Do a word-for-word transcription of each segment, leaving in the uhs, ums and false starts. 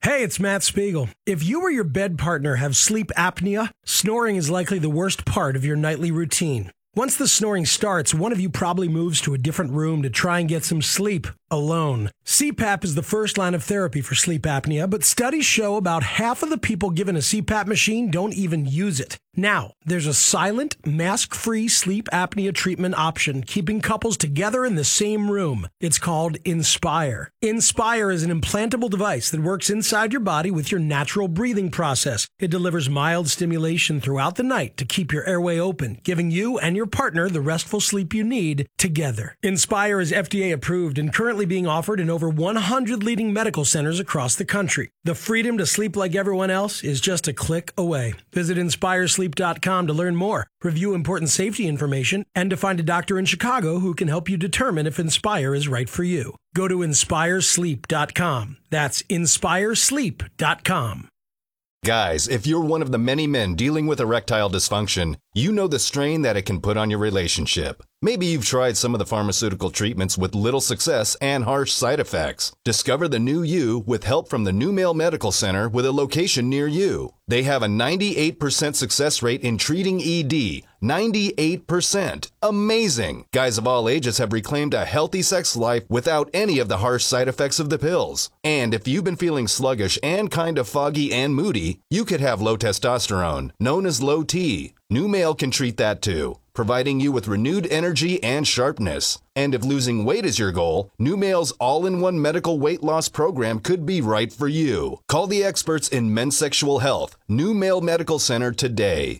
Hey, it's Matt Spiegel. If you or your bed partner have sleep apnea, snoring is likely the worst part of your nightly routine. Once the snoring starts, one of you probably moves to a different room to try and get some sleep alone. C PAP is the first line of therapy for sleep apnea, but studies show about half of the people given a C PAP machine don't even use it. Now, there's a silent, mask-free sleep apnea treatment option, keeping couples together in the same room. It's called Inspire. Inspire is an implantable device that works inside your body with your natural breathing process. It delivers mild stimulation throughout the night to keep your airway open, giving you and your partner the restful sleep you need together. Inspire is F D A approved and currently being offered in over one hundred leading medical centers across the country. The freedom to sleep like everyone else is just a click away. Visit inspire sleep dot com to learn more, review important safety information, and to find a doctor in Chicago who can help you determine if Inspire is right for you. Go to inspire sleep dot com. That's inspire sleep dot com. Guys, if you're one of the many men dealing with erectile dysfunction, you know the strain that it can put on your relationship. Maybe you've tried some of the pharmaceutical treatments with little success and harsh side effects. Discover the new you with help from the New Male Medical Center with a location near you. They have a ninety-eight percent success rate in treating E D. ninety-eight percent. Amazing! Guys of all ages have reclaimed a healthy sex life without any of the harsh side effects of the pills. And if you've been feeling sluggish and kind of foggy and moody, you could have low testosterone, known as low T. New Male can treat that too, providing you with renewed energy and sharpness. And if losing weight is your goal, New Male's all-in-one medical weight loss program could be right for you. Call the experts in men's sexual health, New Male Medical Center today.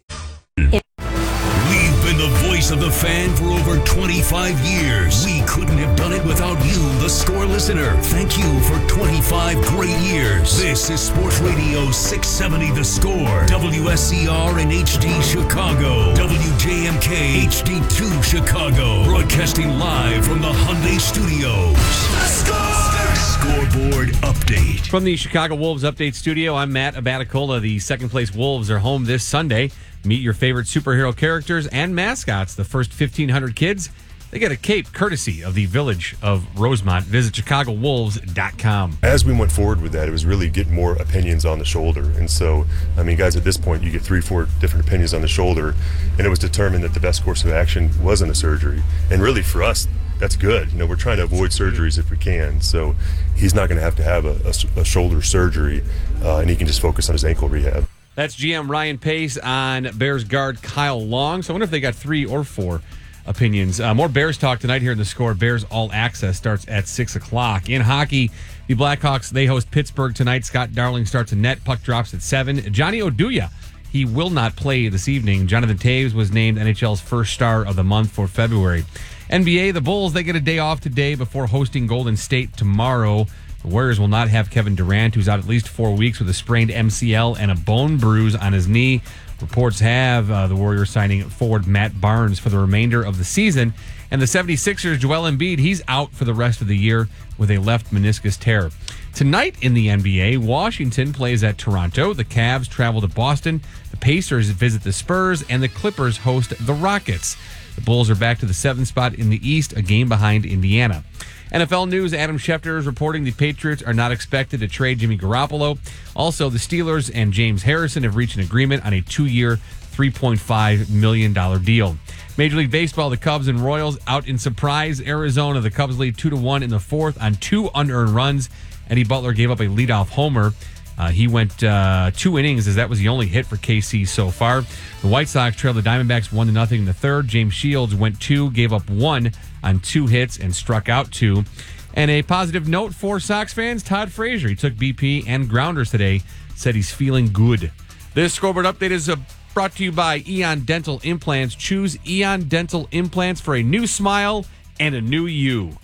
We've been the voice of the fan for over twenty-five years. We couldn't have done it without you, the Score listener. Thank you for twenty-five great years. This is Sports Radio six seventy The Score, W S C R and H D Chicago, W J M K H D two Chicago, broadcasting live from the Hyundai Studios. The Score! Scoreboard update. From the Chicago Wolves Update Studio, I'm Matt Abaticola. The second place Wolves are home this Sunday. Meet your favorite superhero characters and mascots. The first fifteen hundred kids, they get a cape courtesy of the Village of Rosemont. Visit chicago wolves dot com. As we went forward with that, it was really getting more opinions on the shoulder. And so, I mean, guys, at this point, you get three, four different opinions on the shoulder. And it was determined that the best course of action wasn't a surgery. And really, for us, that's good. You know, we're trying to avoid surgeries if we can. So he's not going to have to have a, a, a shoulder surgery, uh, and he can just focus on his ankle rehab. That's G M Ryan Pace on Bears guard Kyle Long. So I wonder if they got three or four opinions. Uh, more Bears talk tonight here in the Score. Bears All Access starts at six o'clock. In hockey, the Blackhawks, they host Pittsburgh tonight. Scott Darling starts a net. Puck drops at seven. Johnny Oduya, he will not play this evening. Jonathan Taves was named N H L's first star of the month for February. N B A, the Bulls, they get a day off today before hosting Golden State tomorrow. The Warriors will not have Kevin Durant, who's out at least four weeks with a sprained M C L and a bone bruise on his knee. Reports have uh, the Warriors signing forward Matt Barnes for the remainder of the season. And the seventy-sixers, Joel Embiid, he's out for the rest of the year with a left meniscus tear. Tonight in the N B A, Washington plays at Toronto. The Cavs travel to Boston. The Pacers visit the Spurs, and the Clippers host the Rockets. The Bulls are back to the seventh spot in the East, a game behind Indiana. N F L news, Adam Schefter is reporting the Patriots are not expected to trade Jimmy Garoppolo. Also, the Steelers and James Harrison have reached an agreement on a two-year, three point five million dollars deal. Major League Baseball, the Cubs and Royals out in surprise Arizona. The Cubs lead two to one in the fourth on two unearned runs. Eddie Butler gave up a leadoff homer. Uh, he went uh, two innings as that was the only hit for K C so far. The White Sox trailed the Diamondbacks one to nothing in the third. James Shields went two, gave up one on two hits and struck out two. And a positive note for Sox fans, Todd Frazier. He took B P and grounders today, said he's feeling good. This scoreboard update is uh, brought to you by Eon Dental Implants. Choose Eon Dental Implants for a new smile and a new you.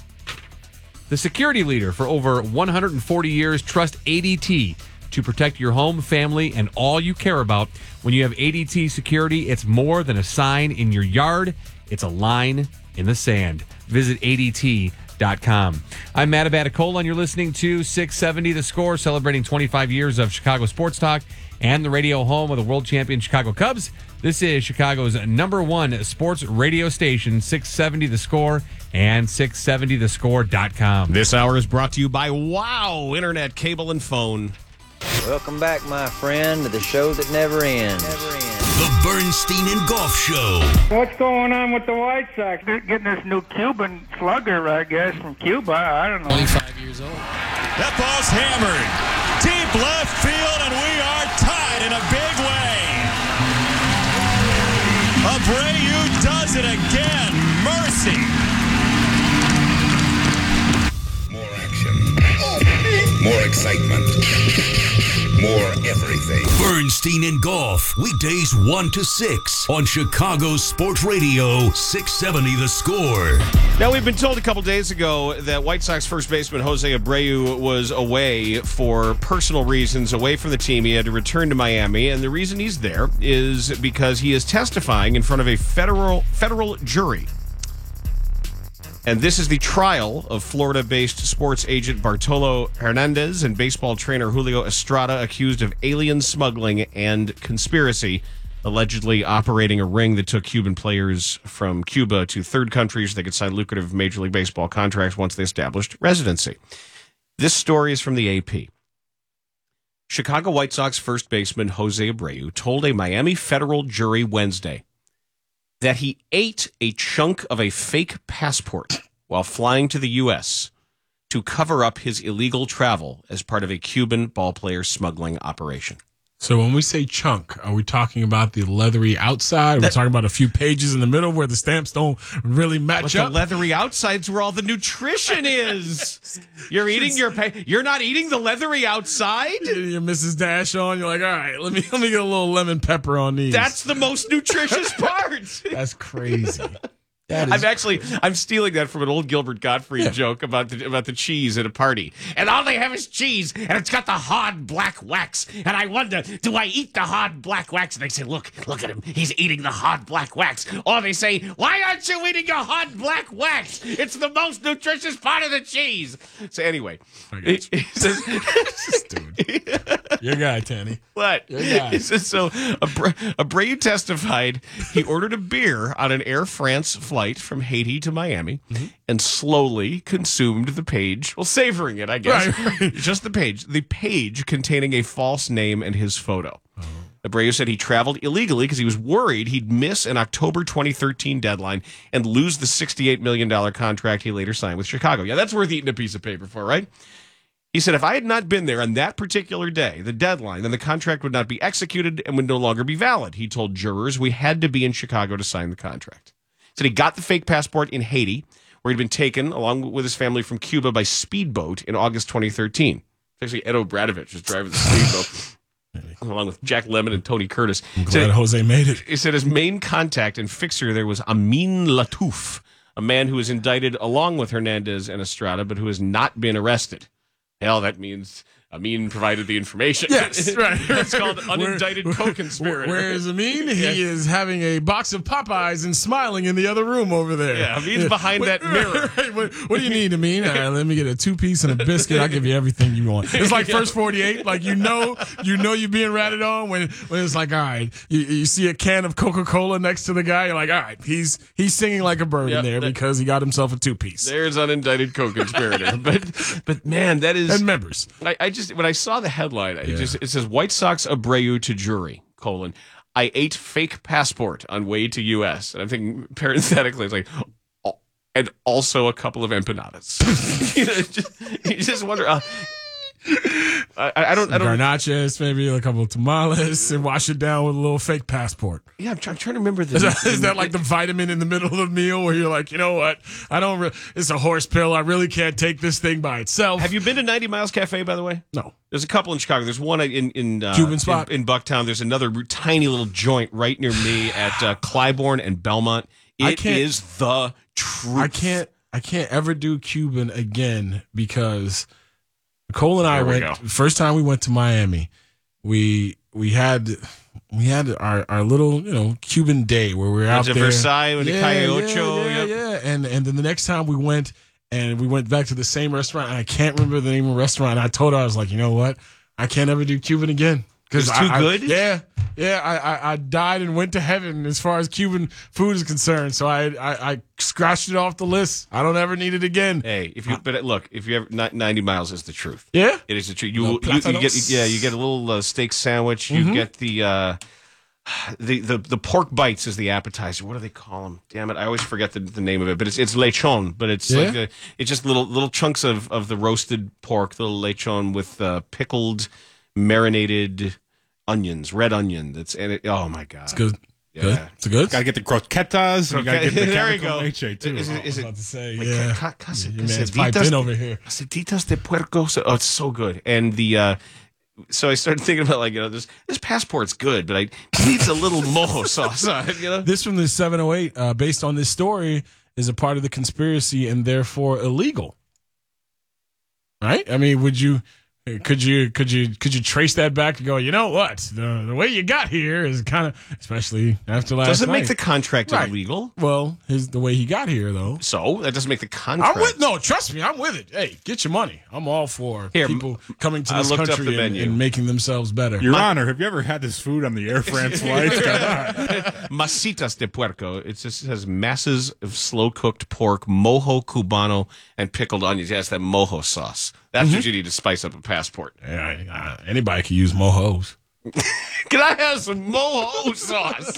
The security leader for over one hundred forty years, trust A D T to protect your home, family, and all you care about. When you have A D T security, it's more than a sign in your yard. It's a line in the sand. Visit A D T dot com. I'm Matt Abaticola, and you're listening to six seventy The Score, celebrating twenty-five years of Chicago sports talk and the radio home of the world champion Chicago Cubs. This is Chicago's number one sports radio station, six seventy The Score and six seventy the score dot com. This hour is brought to you by Wow Internet, Cable, and Phone. Welcome back, my friend, to the show that never ends. Never ends. The Bernstein and Golf Show. What's going on with the White Sox? They're getting this new Cuban slugger, I guess, from Cuba. I don't know. twenty-five years old. That ball's hammered. Deep left field, and we are tied in a big way. Abreu does it again. Mercy. More action. More excitement. More everything. Bernstein and Golf, weekdays one to six on Chicago Sports Radio, six seventy The Score. Now, we've been told a couple days ago that White Sox first baseman Jose Abreu was away for personal reasons, away from the team. He had to return to Miami, and the reason he's there is because he is testifying in front of a federal federal jury. And this is the trial of Florida-based sports agent Bartolo Hernandez and baseball trainer Julio Estrada, accused of alien smuggling and conspiracy, allegedly operating a ring that took Cuban players from Cuba to third countries so they could sign lucrative Major League Baseball contracts once they established residency. This story is from the A P. Chicago White Sox first baseman Jose Abreu told a Miami federal jury Wednesday that he ate a chunk of a fake passport while flying to the U S to cover up his illegal travel as part of a Cuban ballplayer smuggling operation. So when we say chunk, are we talking about the leathery outside? Are we talking about a few pages in the middle where the stamps don't really match but up? The leathery outside's where all the nutrition is. You're eating your pa- You're not eating the leathery outside? Your Missus Dash on. You're like, all right, let me let me get a little lemon pepper on these. That's the most nutritious part. That's crazy. That is I'm actually I'm stealing that from an old Gilbert Gottfried Yeah. joke about the about the cheese at a party. And all they have is cheese, and it's got the hard black wax. And I wonder, do I eat the hard black wax? And they say, look, look at him. He's eating the hard black wax. Or they say, why aren't you eating your hard black wax? It's the most nutritious part of the cheese. So anyway, he, he says, Dude. Your guy, Tanny. what? Your guy. He says, so Abre- Abreu testified he ordered a beer on an Air France flight from Haiti to Miami mm-hmm. and slowly consumed the page, well, savoring it, I guess. Right, right. Just the page. The page containing a false name and his photo. Oh. Abreu said he traveled illegally because he was worried he'd miss an October twenty thirteen deadline and lose the sixty-eight million dollars contract he later signed with Chicago. Yeah, that's worth eating a piece of paper for, right? He said, if I had not been there on that particular day, the deadline, then the contract would not be executed and would no longer be valid. He told jurors we had to be in Chicago to sign the contract. He said he got the fake passport in Haiti, where he'd been taken, along with his family, from Cuba by speedboat in August twenty thirteen. It's actually Ed O'Bradovich was driving the speedboat, along with Jack Lemmon and Tony Curtis. I'm glad said, Jose made it. He said his main contact and fixer there was Amin Latouf, a man who was indicted along with Hernandez and Estrada, but who has not been arrested. Hell, that means Amin provided the information. Yes, right. It's called unindicted where, co-conspirator. Where is Amin? He yeah. is having a box of Popeyes and smiling in the other room over there. Yeah, Amin's behind what, that mirror. Right, what, what do you need, Amin? All right, let me get a two-piece and a biscuit. I'll give you everything you want. It's like First forty-eight. Like, you know you know you're being ratted on when, when it's like, all right, you, you see a can of Coca-Cola next to the guy. You're like, all right, he's he's singing like a bird yep, in there that, because he got himself a two-piece. There's unindicted co-conspirator. but, but man, that is... And members. I, I just, when I saw the headline, it, Yeah. just, it says, White Sox Abreu to jury, colon, I ate fake passport on way to U S. And I'm thinking, parenthetically, it's like, oh, and also a couple of empanadas. you know, just, you just wonder... Uh, I, I don't. I don't. Garnaches, maybe a couple of tamales, and wash it down with a little fake passport. Yeah, I'm, try, I'm trying to remember this. Is that, is that like the vitamin in the middle of the meal where you're like, you know what? I don't. Re- it's a horse pill. I really can't take this thing by itself. Have you been to ninety Miles Cafe, by the way? No. There's a couple in Chicago. There's one in in uh, Cuban spot in, in Bucktown. There's another tiny little joint right near me at uh, Clybourne and Belmont. It is the truth. I can't. I can't ever do Cuban again because Nicole and I There we went go. first time we went to Miami. We we had we had our, our little you know Cuban day where we were out to there. Versailles with the Calle Ocho, Yeah, yeah, yep. yeah. And and then the next time we went and we went back to the same restaurant. And I can't remember the name of the restaurant. And I told her I was like, you know what? I can't ever do Cuban again It's too I, good? I, yeah. Yeah, I, I, I died and went to heaven as far as Cuban food is concerned. So I, I I scratched it off the list. I don't ever need it again. Hey, if you but look, if you ever ninety miles is the truth. Yeah, it is the truth. You No, you, you get platanos. yeah you get a little uh, steak sandwich. You Mhm. get the uh, the the the pork bites as the appetizer. What do they call them? Damn it, I always forget the, the name of it. But it's it's lechon. But it's Yeah? like a, it's just little little chunks of, of the roasted pork, little lechon with uh, pickled, marinated onions, red onion. That's and it. Oh my god, it's good. Yeah. Good. It's good. Got to get the croquetas. And you got to get the There you chemical go. leche, too. Is it, is it, about to say, like, yeah. ca- ca- cas- Your man's piped in over here. Casetitas de puerco. So, oh, it's so good. And the uh, so I started thinking about like you know this this passport's good, but I it needs a little mojo sauce on it. You know, This from the seven oh eight, uh, based on this story, is a part of the conspiracy and therefore illegal. Right? I mean, would you, could you, could you, could you trace that back and go, you know what? The the way you got here is kind of, especially after last doesn't night. make the contract Right. illegal. Well, his the way he got here though. So that doesn't make the contract. I'm with no, trust me, I'm with it. Hey, get your money. I'm all for Here, people coming to I this looked up country the and, menu. and making themselves better. Your Honor, have you ever had this food on the Air France flights? Come on. Masitas de puerco. It just says masses of slow cooked pork, mojo cubano, and pickled onions. Yes, that mojo sauce. That's what you need to spice up a passport. Yeah, uh, anybody can use mojos. Can I have some mojo sauce?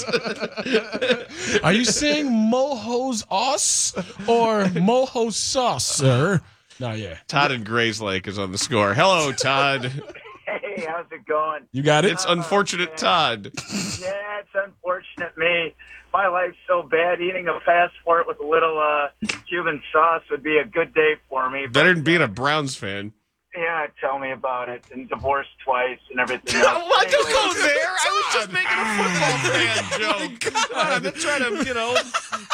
Are you saying mojo's us or mojo sauce, sir? No, yeah. Todd in Grays Lake is on the score. Hello, Todd. Hey, how's it going? You got it? It's unfortunate Todd. Yeah, it's unfortunate me. My life's so bad. Eating a passport with a little uh, Cuban sauce would be a good day for me. Better But, than being a Browns fan. yeah, tell me about it. And divorced twice and everything Why else. don't Anyway, go there? I was just making a football fan joke. I'm not trying to, you know.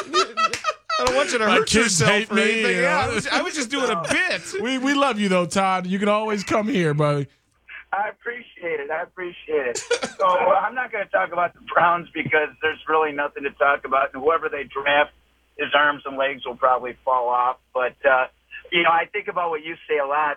I don't want you to My hurt kids yourself hate or me, anything. you Yeah, know? I was, I was just doing a bit. We we love you though, Todd. You can always come here, buddy. I appreciate it. I appreciate it. So I'm not going to talk about the Browns because there's really nothing to talk about. And whoever they draft, his arms and legs will probably fall off. But, uh, you know, I think about what you say a lot.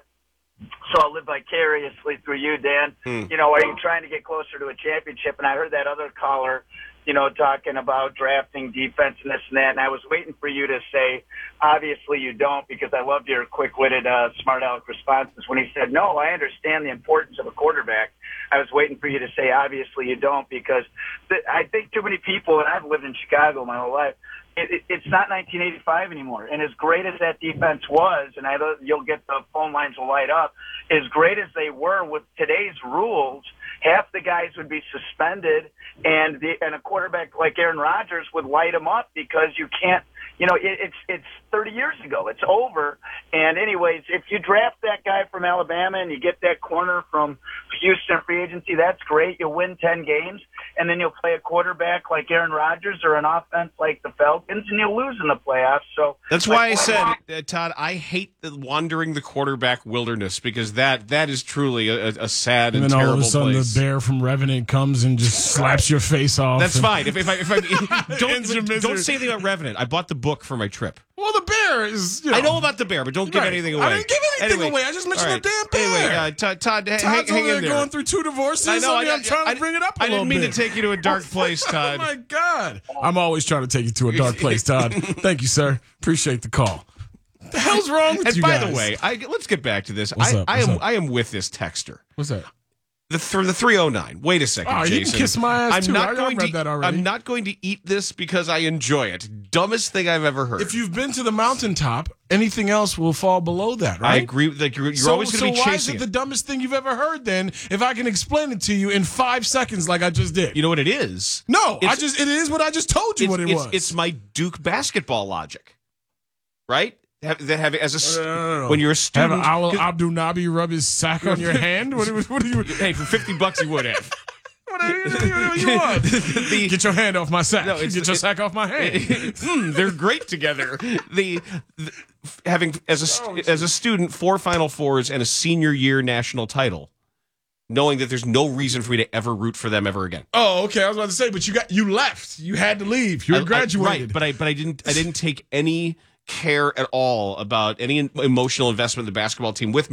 So I'll live vicariously through you, Dan. Hmm. You know, are you trying to get closer to a championship? And I heard that other caller, you know, talking about drafting defense and this and that. And I was waiting for you to say, obviously you don't, because I loved your quick-witted, uh, smart aleck responses when he said, no, I understand the importance of a quarterback. I was waiting for you to say, obviously you don't, because th- I think too many people, and I've lived in Chicago my whole life, it, it, it's not nineteen eighty-five anymore. And as great as that defense was, and I know you'll get the phone lines will light up, as great as they were with today's rules, half the guys would be suspended, and the, and a quarterback like Aaron Rodgers would light them up because you can't, you know, it, it's it's thirty years ago. It's over. And anyways, if you draft that guy from Alabama and you get that corner from Houston free agency, that's great. You'll win ten games, and then you'll play a quarterback like Aaron Rodgers or an offense like the Falcons, and you'll lose in the playoffs. So That's like, why I said, uh, Todd, I hate the wandering the quarterback wilderness because that that is truly a, a sad and, And then all terrible of a sudden place. the bear from Revenant comes and just slaps your face off. That's and- fine. If, if I, if I don't, Ends your don't misery. say anything about Revenant. I bought the book for my trip. Well, the bear is. You know, I know about the bear, but don't give Right. anything away. I didn't give anything Anyway, away. I just mentioned all right. the damn bear. Anyway, uh, Todd, Todd, hang, Todd's hang over there in there. going through two divorces. I know. I mean, I, I'm trying I, to bring it up a I little didn't mean bit. to take you to a dark place, Todd. Oh my God! I'm always trying to take you to a dark place, Todd. Thank you, sir. Appreciate the call. What the hell's wrong with And you by guys? the way, I, let's get back to this. What's I, up? I What's am up? I am with this texter. What's that? The th- the three oh nine. Wait a second, Oh, Jason. you can kiss my ass I'm too. not I- I going read to. that already. I'm not going to eat this because I enjoy it. Dumbest thing I've ever heard. If you've been to the mountaintop, anything else will fall below that, right? I agree. Like you're, you're so, always going to so be why is chasing it the dumbest thing you've ever heard? Then, if I can explain it to you in five seconds, like I just did. You know what it is? No, I It's- just it is what I just told you It's, what it it's, was. it's my Duke basketball logic, right? Have, that have as a st- No, no, no. when you're a Have student. Al 'cause- Abdul Nabi rub his sack on your hand? What, what, what do you? hey, for fifty bucks he would have. What do you, what do you want? The- Get your hand off my sack. No, it's- Get your it- sack off my hand. Hmm, they're great together. The, the having as a st- Oh, as a student four Final Fours and a senior year national title, knowing that there's no reason for me to ever root for them ever again. Oh, okay. I was about to say, but you got you left. You had to leave. You were I- I- graduated. right? But I but I didn't I didn't take any care at all about any emotional investment in the basketball team with me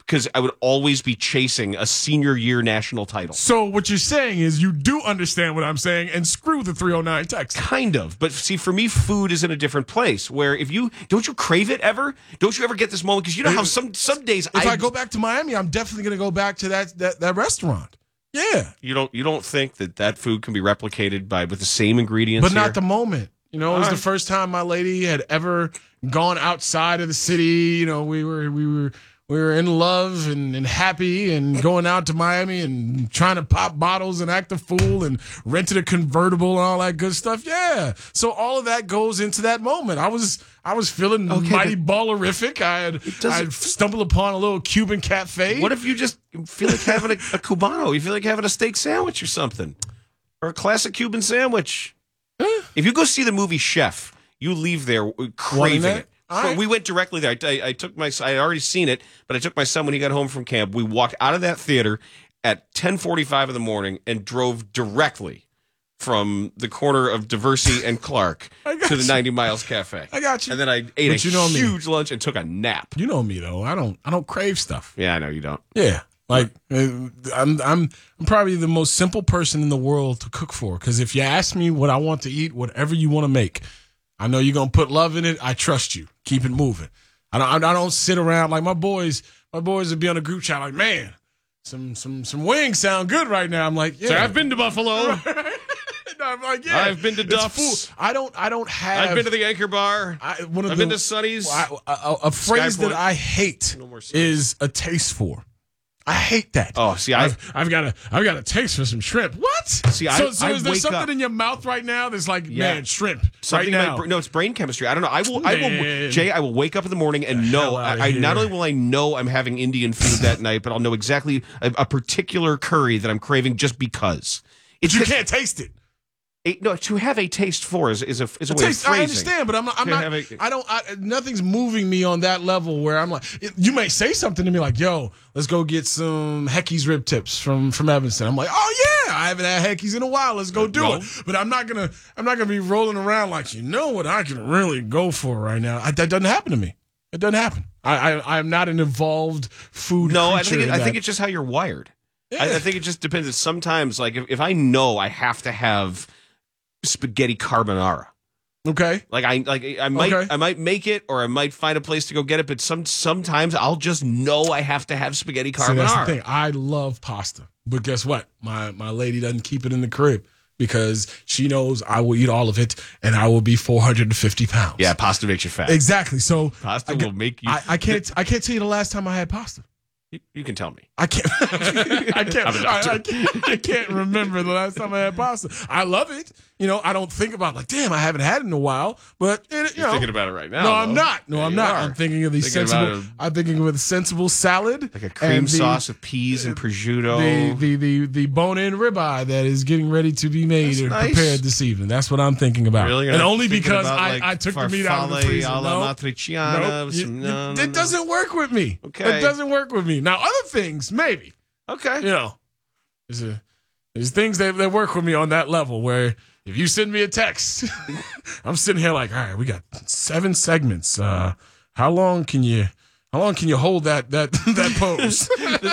because I would always be chasing a senior year national title. So what you're saying is you do understand what I'm saying, and screw the three oh nine text. Kind of. But see, for me, food is in a different place where if you, don't you crave it ever? Don't you ever get this moment? Because you know how some, some days If I, I go back to Miami, I'm definitely going to go back to that, that, that restaurant. Yeah. You don't, you don't think that that food can be replicated by, with the same ingredients But not here? the moment. You know, it was All the right. first time my lady had ever gone outside of the city. You know, we were, we were, we were in love and, and happy and going out to Miami and trying to pop bottles and act a fool and rented a convertible and all that good stuff. Yeah. So all of that goes into that moment. I was I was feeling Okay, mighty ballerific. I had I had stumbled upon a little Cuban cafe. What if you just feel like having a, a Cubano? You feel like having a steak sandwich or something? Or a classic Cuban sandwich? If you go see the movie Chef, you leave there craving that? it. All So right. we went directly there. I, I, I took my, I had already seen it, but I took my son when he got home from camp. We walked out of that theater at ten forty-five in the morning and drove directly from the corner of Diversey and Clark to the you. ninety Miles Cafe. I got you. And then I ate But a you know me. huge lunch and took a nap. You know me though. I don't I don't crave stuff. Yeah, I know you don't. Yeah. Like uh, I'm, I'm, I'm probably the most simple person in the world to cook for. Because if you ask me what I want to eat, whatever you want to make, I know you're gonna put love in it. I trust you. Keep it moving. I don't, I don't sit around like my boys. My boys would be on a group chat like, man, some, some, some wings sound good right now. I'm like, yeah, So I've been to Buffalo. No, I'm like, yeah, I've been to it's Duff's. food. I don't, I don't have. I've been to the Anchor Bar. I, one of I've the, been to Sonny's. I, a, a phrase Sky that I hate No more Sonny's. is a taste for. I hate that. Oh, see, I- I've, I've got a, I've got a taste for some shrimp. What? See, I- so, so I is there wake something up- in your mouth right now that's like, Yeah. man, shrimp Something right in now? my bra- no, it's brain chemistry. I don't know. I will. I will. Man. Jay, I will wake up in the morning and know. hell outta I, I not here. only will I know I'm having Indian food that night, but I'll know exactly a, a particular curry that I'm craving just because. It's you just- can't taste it. a- no, to have a taste for is is a is a A way taste, of phrasing. I understand, but I'm not. I'm To not. have a- I don't. I, nothing's moving me on that level where I'm like. it- you may say something to me like, "Yo, let's go get some Heckey's rib tips from from Evanston." I'm like, "Oh yeah, I haven't had Heckey's in a while. Let's go do No. it." But I'm not gonna. I'm not gonna be rolling around like, you know what I can really go for right now. I, that doesn't happen to me. It doesn't happen. I, I I'm not an evolved food. No, I creature think it, in I that. think it's just how you're wired. I, Yeah. I think it just depends. Sometimes, like if, if I know I have to have spaghetti carbonara. Okay. Like I like I might Okay. I might make it or I might find a place to go get it, but some sometimes I'll just know I have to have spaghetti See, that's the carbonara. thing. I love pasta, but guess what? My my lady doesn't keep it in the crib because she knows I will eat all of it and I will be four hundred fifty pounds. Yeah, pasta makes you fat. Exactly. So Pasta I, will make you. I, I can't. I can't tell you the last time I had pasta. You, you can tell me. I can't. I can't. I'm a I, doctor. I can't. I can't remember the last time I had pasta. I love it. You know, I don't think about like, damn, I haven't had it in a while. But it, you You're know, thinking about it right now. no, I'm though. not. No, Yeah, I'm you not. are. I'm thinking of the Thinking sensible. about I'm thinking of a sensible salad, like a cream and the- sauce with peas and prosciutto. the the the, the bone-in ribeye that is getting ready to be made That's and nice. prepared this evening. That's what I'm thinking about. Really? You're And not only thinking because about, I, like, I took the meat out of the farfalle freezer. alla No. matriciana Nope. with some- You- no, you- no, it no. doesn't work with me. Okay. It doesn't work with me. Now, other things, maybe. Okay. You know, there's, a, there's things that, that work with me on that level where if you send me a text, I'm sitting here like, all right, we got seven segments. Uh, how long can you how long can you hold that that that pose?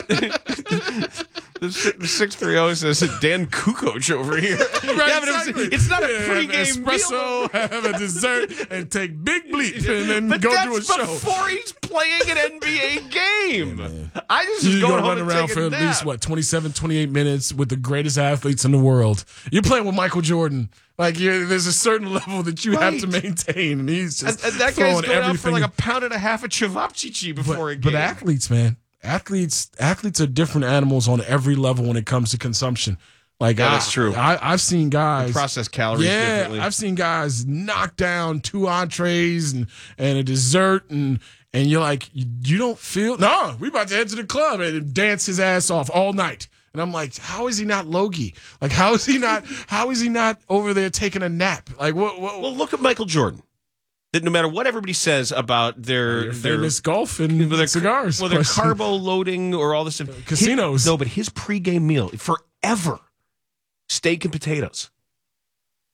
The six three zero says Dan Kukoc over here. Right, Yeah, but it's, exactly. it's not a Yeah, pregame espresso, meal. have a dessert, and take big bleep, and then But go that's do a show. before he's playing an N B A game. I just was You're going gonna home run and around take for a at nap. least what twenty-seven, twenty-eight minutes with the greatest athletes in the world. You're playing with Michael Jordan. Like you're, there's a certain level that you have to Right. maintain, and he's And, just and that guy's throwing going out for everything. like a pound and a half of cevapcici before a but, game. but athletes, man, athletes, athletes are different animals on every level when it comes to consumption. Like Yeah, I, that's true. I, I've seen guys process calories Yeah, differently. I've seen guys knock down two entrees and and a dessert, and and you're like, you, you don't feel no. We about to head to the club and dance his ass off all night. And I'm like, how is he not Logie? Like, how is he not? How is he not over there taking a nap? Like, what? what Well, look at Michael Jordan. That no matter what everybody says about their your their famous golf and well, their cigars, well, their question. carbo loading or all this stuff. Casinos. His, no, but his pregame meal forever, steak and potatoes.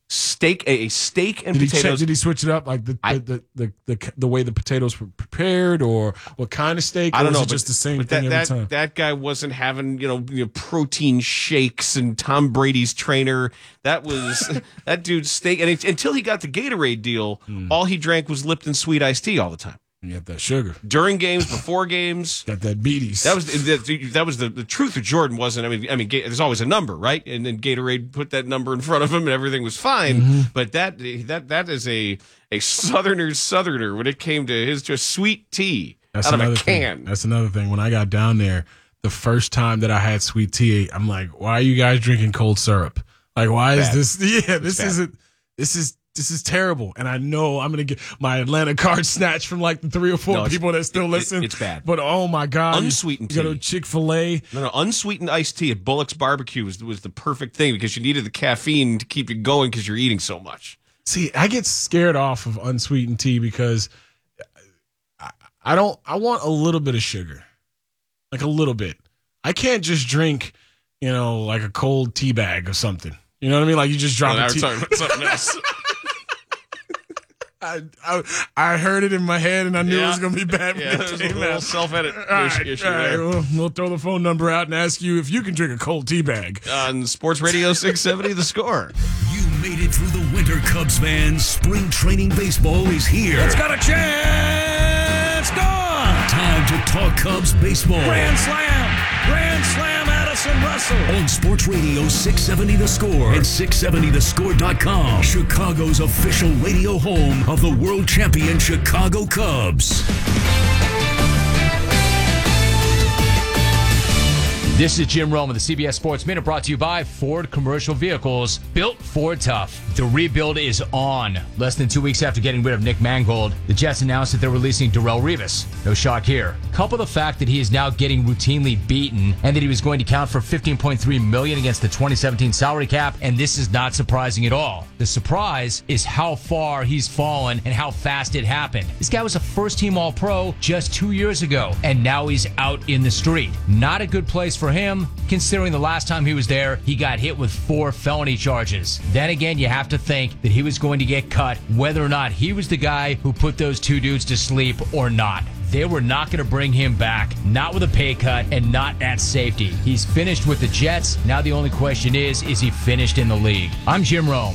steak, a, a steak and did he potatoes. Check, did he switch it up, like the I, the, the, the the the way the potatoes were prepared, or what kind of steak? I don't or was know, it just but, the same but thing that, every that, time? That guy wasn't having you know, you know protein shakes and Tom Brady's trainer. That was that dude's steak, and it, until he got the Gatorade deal, mm. all he drank was Lipton sweet iced tea all the time. You got that sugar during games, before games. Got that beaties. That was the, that was the, the truth of Jordan. Wasn't I mean I mean there's always a number, right? And then Gatorade put that number in front of him, and everything was fine. Mm-hmm. But that that that is a a Southerner's Southerner when it came to his just sweet tea That's out of a can. Thing. That's another thing. When I got down there, the first time that I had sweet tea, I'm like, why are you guys drinking cold syrup? Like, why bad. is this? Yeah, this isn't. This is. This is terrible, and I know I'm gonna get my Atlanta card snatched from like the three or four no, people that still it, listen. It, it's bad, but oh my god, unsweetened you, you tea. Go to Chick-fil-A. No, no, unsweetened iced tea at Bullock's Barbecue was was the perfect thing because you needed the caffeine to keep you going because you're eating so much. See, I get scared off of unsweetened tea because I, I don't. I want a little bit of sugar, like a little bit. I can't just drink, you know, like a cold tea bag or something. You know what I mean? Like you just drop well, a tea. Talking about something else. I, I I heard it in my head and I knew yeah. it was going to be bad. Yeah, there's a little self-edit right, issue right. there. We'll, we'll throw the phone number out and ask you if you can drink a cold tea bag. On Sports Radio six seventy, The Score. You made it through the winter, Cubs fans. Spring training baseball is here. It's got a chance. Gone. Time to talk Cubs baseball. Grand slam. Grand slam, Addison Russell. On Sports Radio six seventy The Score and six seventy the score dot com. Chicago's official radio home of the world champion Chicago Cubs. This is Jim Rome with the C B S Sports Minute, brought to you by Ford Commercial Vehicles, built Ford tough. The rebuild is on. Less than two weeks after getting rid of Nick Mangold, the Jets announced that they're releasing Darrelle Revis. No shock here. Couple the fact that he is now getting routinely beaten and that he was going to count for fifteen point three million dollars against the twenty seventeen salary cap, and this is not surprising at all. The surprise is how far he's fallen and how fast it happened. This guy was a first-team All-Pro just two years ago, and now he's out in the street. Not a good place for him, considering the last time he was there, he got hit with four felony charges. Then again, you have to think that he was going to get cut, whether or not he was the guy who put those two dudes to sleep or not. They were not going to bring him back, not with a pay cut and not at safety. He's finished with the Jets. Now the only question is, is he finished in the league? I'm Jim Rome.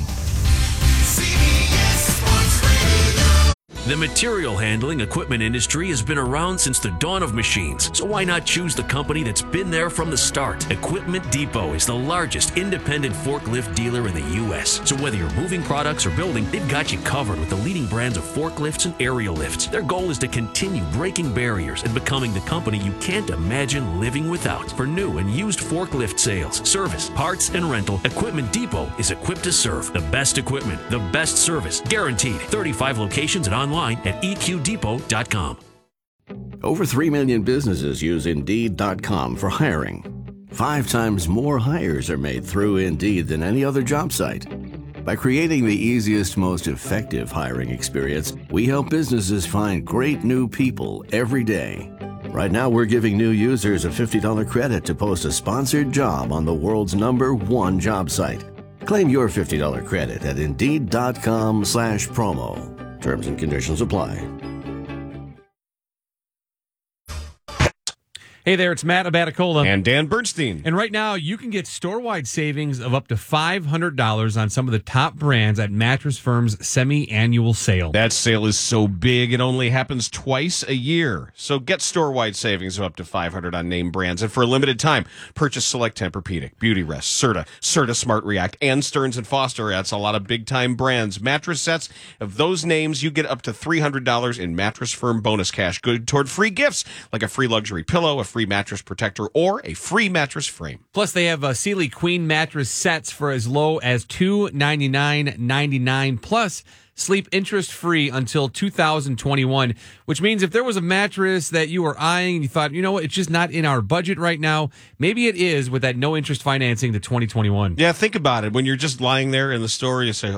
The material handling equipment industry has been around since the dawn of machines, so why not choose the company that's been there from the start? Equipment Depot is the largest independent forklift dealer in the U S So whether you're moving products or building, they've got you covered with the leading brands of forklifts and aerial lifts. Their goal is to continue breaking barriers and becoming the company you can't imagine living without. For new and used forklift sales, service, parts, and rental, Equipment Depot is equipped to serve. The best equipment, the best service, guaranteed. thirty-five locations and online at E Q depot dot com. Over three million businesses use Indeed dot com for hiring. Five times more hires are made through Indeed than any other job site. By creating the easiest, most effective hiring experience, we help businesses find great new people every day. Right now, we're giving new users a fifty dollars credit to post a sponsored job on the world's number one job site. Claim your fifty dollars credit at Indeed dot com slash promo. Terms and conditions apply. Hey there, it's Matt Abaticola. And Dan Bernstein. And right now, you can get store-wide savings of up to five hundred dollars on some of the top brands at Mattress Firm's semi-annual sale. That sale is so big, it only happens twice a year. So get store-wide savings of up to five hundred dollars on name brands. And for a limited time, purchase select Tempur-Pedic, Beautyrest, Serta, Serta Smart React, and Stearns and Foster. That's a lot of big-time brands. Mattress sets of those names, you get up to three hundred dollars in Mattress Firm bonus cash, good toward free gifts, like a free luxury pillow, a free mattress protector, or a free mattress frame. Plus, they have uh, Sealy Queen mattress sets for as low as two hundred ninety-nine dollars and ninety-nine cents. Plus, sleep interest-free until two thousand twenty-one, which means if there was a mattress that you were eyeing and you thought, you know what, it's just not in our budget right now, maybe it is with that no-interest financing to twenty twenty-one. Yeah, think about it. When you're just lying there in the store, you say, oh,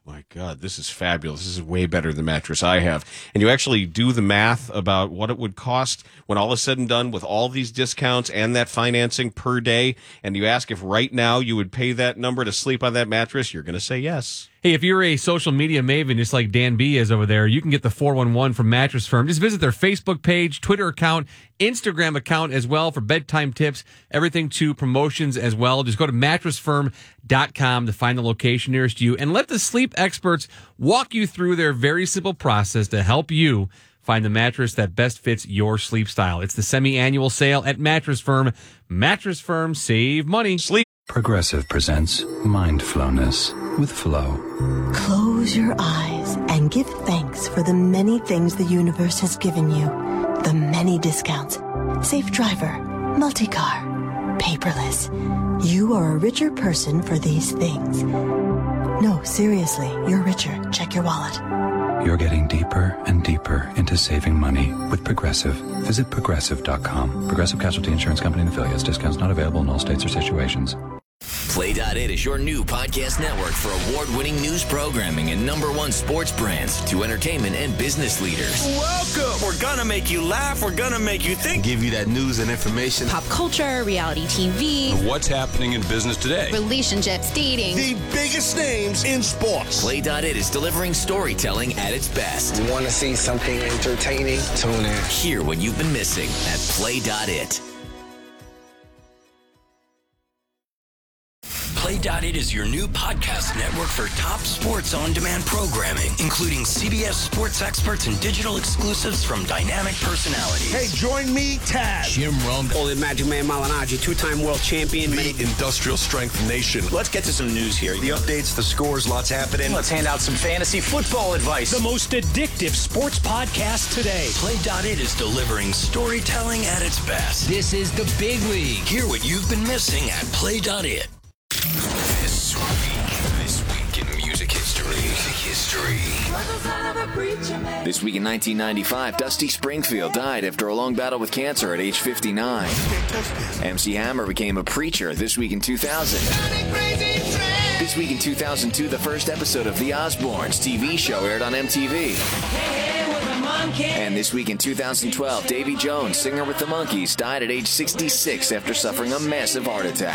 my God, this is fabulous. This is way better than the mattress I have. And you actually do the math about what it would cost when all is said and done with all these discounts and that financing per day, and you ask if right now you would pay that number to sleep on that mattress, you're going to say yes. Hey, if you're a social media maven, just like Dan B is over there, you can get the four one one from Mattress Firm. Just visit their Facebook page, Twitter account, Instagram account as well for bedtime tips, everything to promotions as well. Just go to mattress firm dot com to find the location nearest you and let the sleep experts walk you through their very simple process to help you find the mattress that best fits your sleep style. It's the semi-annual sale at Mattress Firm. Mattress Firm, save money. Sleep. Progressive presents Mindfulness with Flo. Close your eyes and give thanks for the many things the universe has given you. The many discounts. Safe driver, multi-car, paperless. You are a richer person for these things. No, seriously, you're richer. Check your wallet. You're getting deeper and deeper into saving money with Progressive. Visit progressive dot com. Progressive Casualty Insurance Company and affiliates. Discounts not available in all states or situations. Play dot it is your new podcast network for award-winning news programming and number one sports brands to entertainment and business leaders. Welcome. We're gonna make you laugh. We're gonna make you think. Give you that news and information. Pop culture, reality T V. What's happening in business today? Relationships, dating. The biggest names in sports. Play dot it is delivering storytelling at its best. You want to see something entertaining? Tune in. Hear what you've been missing at Play dot it. Play dot it is your new podcast network for top sports on-demand programming, including C B S sports experts and digital exclusives from dynamic personalities. Hey, join me, Taz. Jim Rome. Old Magic Man Malinaji, two-time world champion. The industrial strength nation. Let's get to some news here. The updates, the scores, lots happening. Let's hand out some fantasy football advice. The most addictive sports podcast today. Play dot it is delivering storytelling at its best. This is the big league. Hear what you've been missing at Play dot it. This week, this week in music history. Music history. This week in nineteen ninety-five, Dusty Springfield died after a long battle with cancer at age fifty-nine. M C Hammer became a preacher this week in two thousand. This week in two thousand two, the first episode of The Osbournes T V show aired on M T V. And this week in two thousand twelve, Davy Jones, singer with the Monkees, died at age sixty-six after suffering a massive heart attack.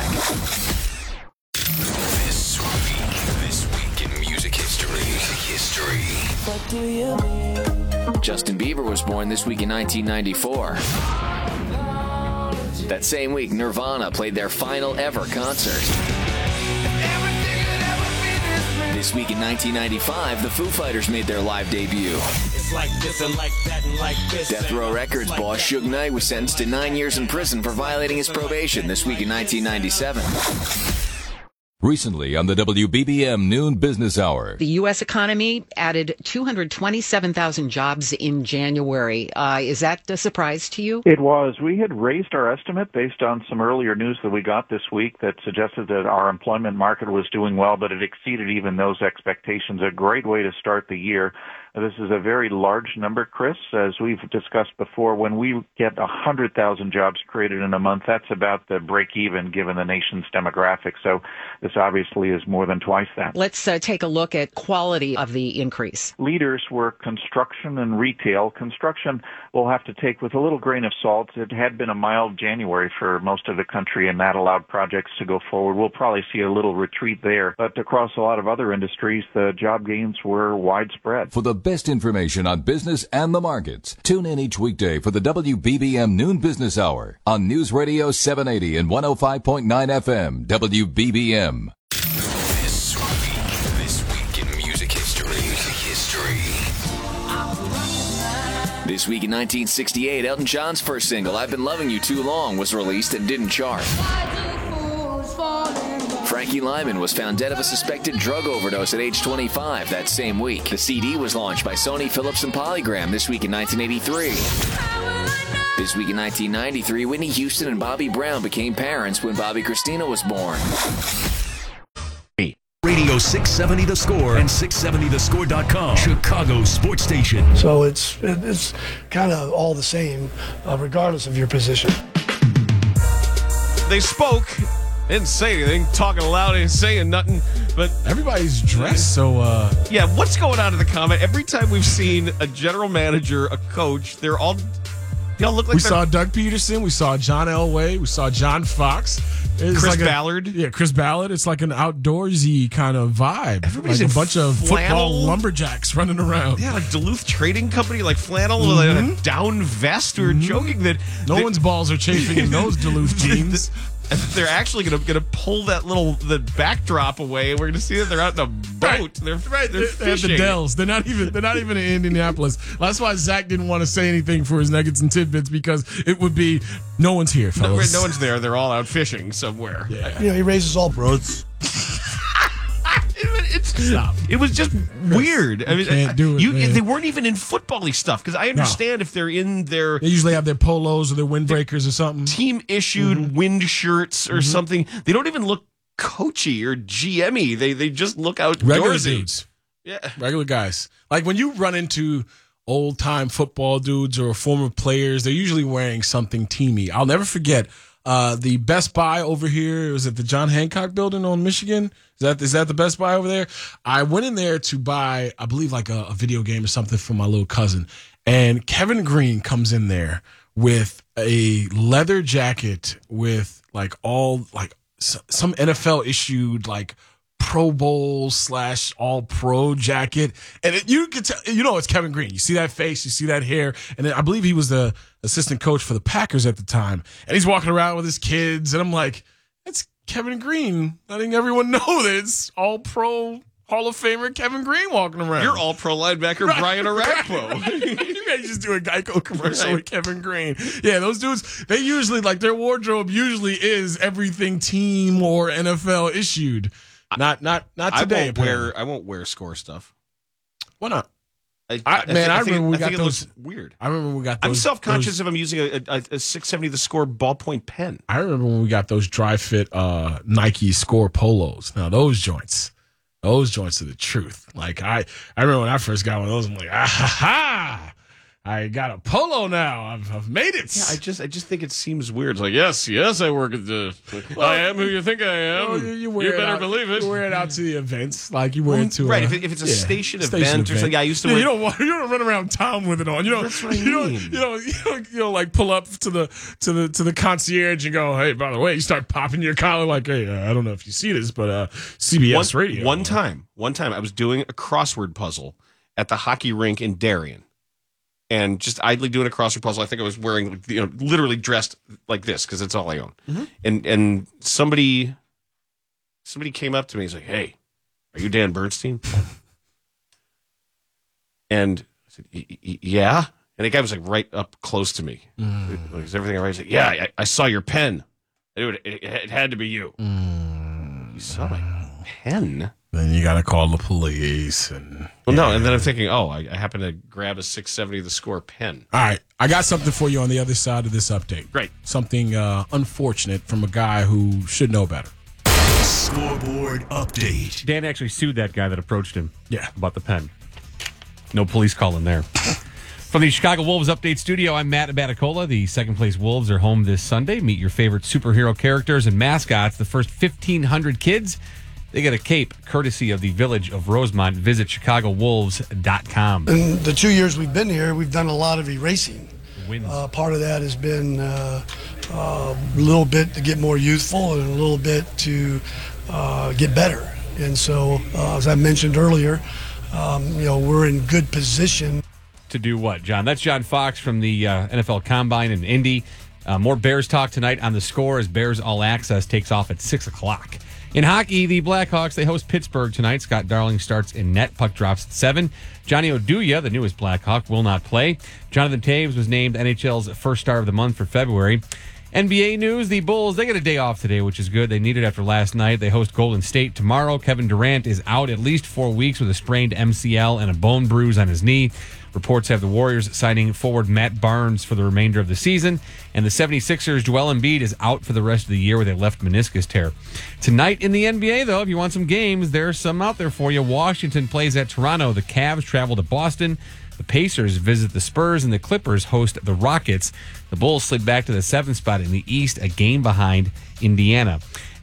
This week, this week in music history. Music history. What do you mean? Justin Bieber was born this week in nineteen ninety-four. That same week, Nirvana played their final ever concert. This week in nineteen ninety-five, the Foo Fighters made their live debut. It's like this and like that and like this. Death Row Records boss Suge Knight was sentenced to nine years in prison for violating his probation this week in nineteen ninety-seven. Recently on the W B B M Noon Business Hour. The U S economy added two hundred twenty-seven thousand jobs in January. Uh, is that a surprise to you? It was. We had raised our estimate based on some earlier news that we got this week that suggested that our employment market was doing well, but it exceeded even those expectations. A great way to start the year. This is a very large number, Chris. As we've discussed before, when we get one hundred thousand jobs created in a month, that's about the break-even given the nation's demographics. So this obviously is more than twice that. Let's uh, take a look at quality of the increase. Leaders were construction and retail. Construction we'll have to take with a little grain of salt. It had been a mild January for most of the country, and that allowed projects to go forward. We'll probably see a little retreat there. But across a lot of other industries, the job gains were widespread. For the best information on business and the markets, tune in each weekday for the W B B M Noon Business Hour on News Radio seven eighty and one oh five point nine F M, W B B M. This week, this week in music history. Music history. This week in nineteen sixty-eight, Elton John's first single, I've Been Loving You Too Long, was released and didn't chart. Frankie Lyman was found dead of a suspected drug overdose at age twenty-five that same week. The C D was launched by Sony, Philips, and Polygram this week in nineteen eighty-three. This week in nineteen ninety-three, Whitney Houston and Bobby Brown became parents when Bobby Christina was born. Radio six seventy The Score and six seventy the score dot com, Chicago sports station. So it's it's kind of all the same, uh, regardless of your position. They spoke Didn't say anything, talking loud, ain't saying nothing. But everybody's dressed so. Uh, yeah, what's going on in the comment? Every time we've seen a general manager, a coach, they're all. They all look like we they're, saw Doug Peterson, we saw John Elway, we saw John Fox, it's Chris like a, Ballard. Yeah, Chris Ballard. It's like an outdoorsy kind of vibe. Everybody's like in a bunch of flannel. football lumberjacks running around. Yeah, like Duluth Trading Company, like flannel with Mm-hmm. like a down vest. We were mm-hmm. joking that no they, one's balls are chafing in those Duluth jeans. They're actually going to going to pull that little the backdrop away. We're going to see that they're out in a boat. Right. They're right. They're They fishing. have the Dells. They're not even. They're not even in Indianapolis. That's why Zach didn't want to say anything for his nuggets and tidbits because it would be no one's here, fellas. No, no one's there. They're all out fishing somewhere. Yeah. You know, he raises all bros. It's, Stop. It was just weird. I mean, can't do it, you, man. they weren't even in football-y stuff because I understand no. if they're in their. They usually have their polos or their windbreakers or something. Team-issued mm-hmm. wind shirts or mm-hmm. something. They don't even look coachy or G M-y. They they just look outdoorsy. Regular dudes. Yeah, regular guys. Like when you run into old-time football dudes or former players, they're usually wearing something teamy. I'll never forget. Uh, the Best Buy over here, was it the John Hancock building on Michigan? Is that is that the Best Buy over there? I went in there to buy, I believe, like a, a video game or something for my little cousin. And Kevin Green comes in there with a leather jacket with like all, like some N F L issued, like, Pro Bowl slash all pro jacket. And it, you can tell, you know, it's Kevin Green. You see that face, you see that hair. And then I believe he was the assistant coach for the Packers at the time. And he's walking around with his kids. And I'm like, that's Kevin Green, letting everyone know that it's all pro Hall of Famer Kevin Green walking around. You're all pro linebacker right. Brian Arakpo. You guys just do a Geico commercial right. with Kevin Green. Yeah, those dudes, they usually, like, their wardrobe usually is everything team or N F L issued. Not not not today. I won't wear I won't wear score stuff. Why not? I, I, I, man, I, I remember think, we I got think those. It looks weird. I remember we got. Those, I'm self conscious those, if I'm using a, a, a six seventy the score ballpoint pen. I remember when we got those dry fit uh, Nike Score polos. Now those joints, those joints are the truth. Like I, I remember when I first got one of those. I'm like, ah ha ha! I got a polo now. I've, I've made it. Yeah, I just I just think it seems weird. It's like, yes, yes, I work at the. Well, I am who you think I am. Well, you, you, wear you better out, believe it. You wear it out to the events, like you wear well, it to right. A, if, it, if it's a yeah, station, station event, event or something, yeah, I used to. Yeah, wear, you don't you don't run around town with it on. You don't. That's what I you mean. Don't, you don't. You don't. You don't like pull up to the to the to the concierge and go, hey, by the way, you start popping your collar like, hey, uh, I don't know if you see this, but uh, C B S one, Radio. One time, one time, I was doing a crossword puzzle at the hockey rink in Darien. And just idly doing a crossword puzzle. I think I was wearing, you know, literally dressed like this because it's all I own. Mm-hmm. And and somebody, somebody came up to me. He's like, "Hey, are you Dan Bernstein?" And I said, "Yeah." And the guy was like right up close to me. Mm. Like, is everything all right? He's like, "Yeah, I, I saw your pen. It, it, it had to be you." Mm. You saw my pen. Then you got to call the police. And well, no, and then I'm thinking, oh, I, I happen to grab a six seventy the score pen. All right, I got something for you on the other side of this update. Great. Something uh, unfortunate from a guy who should know better. Scoreboard update. Dan actually sued that guy that approached him. Yeah. About the pen. No police call in there. From the Chicago Wolves Update Studio, I'm Matt Abaticola. The second place Wolves are home this Sunday. Meet your favorite superhero characters and mascots. The first fifteen hundred kids, they get a cape courtesy of the Village of Rosemont. Visit chicago wolves dot com. In the two years we've been here, we've done a lot of erasing. Uh, part of that has been uh, uh, a little bit to get more youthful and a little bit to uh, get better. And so, uh, as I mentioned earlier, um, you know, we're in good position. To do what, John? That's John Fox from the uh, N F L Combine in Indy. Uh, more Bears talk tonight on The Score as Bears All Access takes off at six o'clock. In hockey, the Blackhawks, they host Pittsburgh tonight. Scott Darling starts in net. Puck drops at seven. Johnny Oduya, the newest Blackhawk, will not play. Jonathan Taves was named N H L's first star of the month for February. N B A news, the Bulls, they get a day off today, which is good. They need it after last night. They host Golden State tomorrow. Kevin Durant is out at least four weeks with a sprained M C L and a bone bruise on his knee. Reports have the Warriors signing forward Matt Barnes for the remainder of the season. And the seventy-sixers, Joel Embiid, is out for the rest of the year with a left meniscus tear. Tonight in the N B A, though, if you want some games, there's some out there for you. Washington plays at Toronto. The Cavs travel to Boston. The Pacers visit the Spurs, and the Clippers host the Rockets. The Bulls slid back to the seventh spot in the East, a game behind Indiana.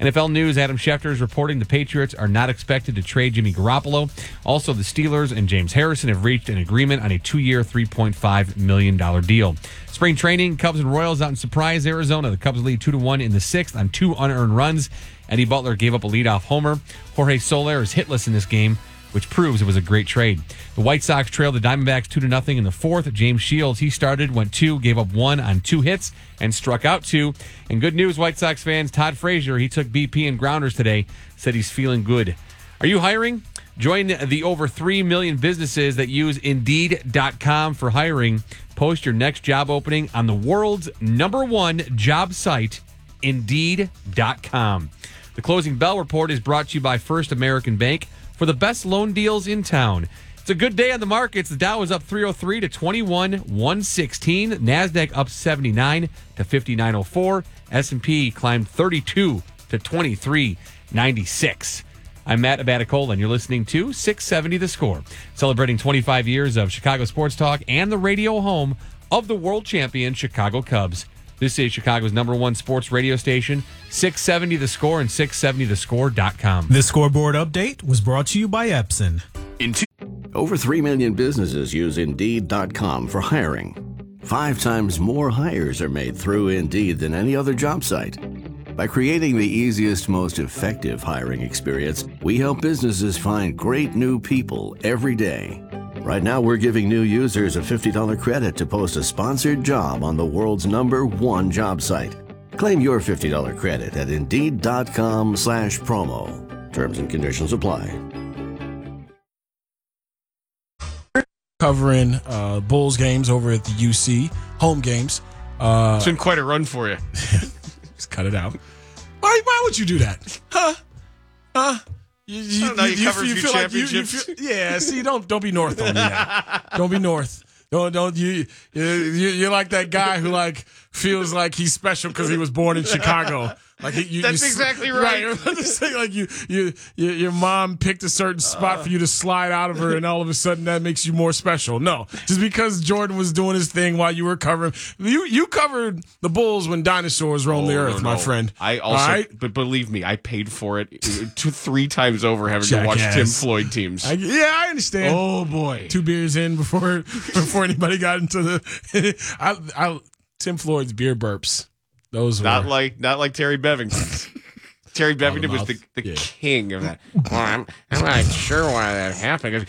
N F L news, Adam Schefter is reporting the Patriots are not expected to trade Jimmy Garoppolo. Also, the Steelers and James Harrison have reached an agreement on a two-year, three point five million dollars deal. Spring training, Cubs and Royals out in Surprise, Arizona. The Cubs lead two to one in the sixth on two unearned runs. Eddie Butler gave up a leadoff homer. Jorge Soler is hitless in this game, which proves it was a great trade. The White Sox trailed the Diamondbacks two to nothing in the fourth. James Shields, he started, went two, gave up one on two hits, and struck out two. And good news, White Sox fans, Todd Frazier, he took B P and grounders today, said he's feeling good. Are you hiring? Join the over three million businesses that use Indeed dot com for hiring. Post your next job opening on the world's number one job site, Indeed dot com. The Closing Bell Report is brought to you by First American Bank for the best loan deals in town. It's a good day on the markets. The Dow is up three oh three to twenty-one one sixteen. NASDAQ up seventy-nine to fifty-nine oh four. S and P climbed thirty-two to twenty-three ninety-six. I'm Matt Abaticola, and you're listening to six seventy The Score, celebrating twenty-five years of Chicago sports talk and the radio home of the world champion Chicago Cubs. This is Chicago's number one sports radio station, six seventy The Score and six seventy the score dot com. This scoreboard update was brought to you by Epson. Over three million businesses use Indeed dot com for hiring. Five times more hires are made through Indeed than any other job site. By creating the easiest, most effective hiring experience, we help businesses find great new people every day. Right now, we're giving new users a fifty dollars credit to post a sponsored job on the world's number one job site. Claim your fifty dollars credit at Indeed dot com slash promo. Terms and conditions apply. Covering uh, Bulls games over at the U C, home games. Uh, it's been quite a run for you. Just cut it out. Why, why would you do that? Huh? Huh? You, you, I don't know, you, you covered feel, a few feel like you, you championships. feel, yeah, see, don't don't be North on me now. Don't be North. Don't don't you, you you're like that guy who like feels like he's special because he was born in Chicago. Like you, That's you, exactly right. Right. I'm just saying, like you, you, you, your mom picked a certain spot uh, for you to slide out of her, and all of a sudden that makes you more special. No, just because Jordan was doing his thing while you were covering, you you covered the Bulls when dinosaurs roamed oh, the earth, no, my no. friend. I also, right? but believe me, I paid for it two, three times over having Jackass. to watch Tim Floyd teams. I, yeah, I understand. Oh boy, two beers in before before anybody got into the. I, I Tim Floyd's beer burps. Those were not like not like Terry Bevington's. Terry Bevington was the, the yeah. king of that. Well, I'm, I'm not sure why that happened.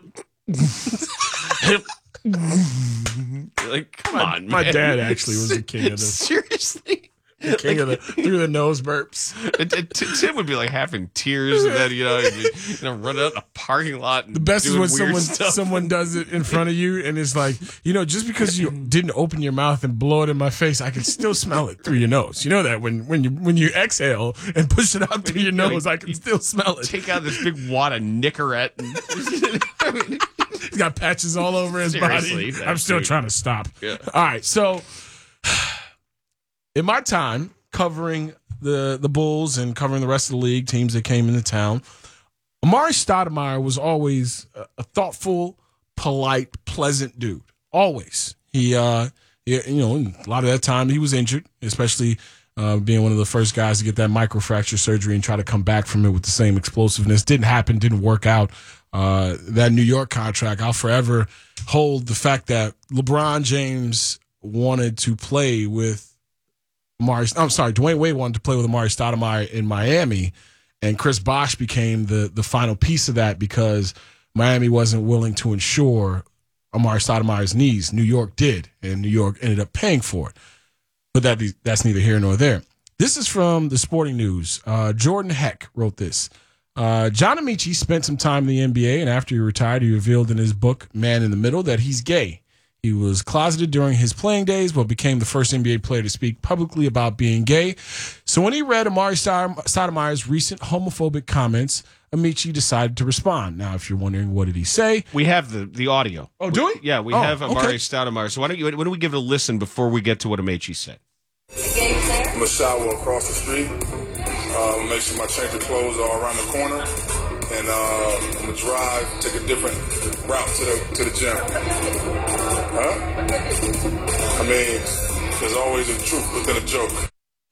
Like, come my, on, my man. dad actually was the king of this. Seriously. The king like, of the through the nose burps. Tim would be like half in tears, and then you know, he'd be, you know, run out a parking lot. And the best is when someone stuff. someone does it in front of you, and it's like, you know, just because you didn't open your mouth and blow it in my face, I can still smell it through your nose. You know that when when you when you exhale and push it out through your nose, I can still smell it. Take out this big wad of Nicorette. And, I mean, he's got patches all over his Seriously, body. I'm still dude. trying to stop. Yeah. All right, so in my time covering the the Bulls and covering the rest of the league, teams that came into town, Amari Stoudemire was always a, a thoughtful, polite, pleasant dude. Always. He, uh, he, you know, a lot of that time he was injured, especially uh, being one of the first guys to get that microfracture surgery and try to come back from it with the same explosiveness. Didn't happen, didn't work out. Uh, that New York contract, I'll forever hold the fact that LeBron James wanted to play with Amari, I'm sorry, Dwayne Wade wanted to play with Amari Stoudemire in Miami, and Chris Bosh became the the final piece of that because Miami wasn't willing to insure Amari Stoudemire's knees. New York did, and New York ended up paying for it. But that that's neither here nor there. This is from the Sporting News. Uh, Jordan Heck wrote this. Uh, John Amici spent some time in the N B A, and after he retired, he revealed in his book, Man in the Middle, that he's gay. He was closeted during his playing days, but became the first N B A player to speak publicly about being gay. So when he read Amari Stoudemire's recent homophobic comments, Amici decided to respond. Now, if you're wondering, what did he say? We have the, the audio. Oh, do we? Yeah, we oh, have Amari okay. Stoudemire. So why don't you? Why don't we give it a listen before we get to what Amici said? I'm gonna shower across the street. Uh, make sure my change of clothes are around the corner, and uh, I'm gonna drive, take a different route to the to the gym. Huh? I mean, there's always a truth within a joke.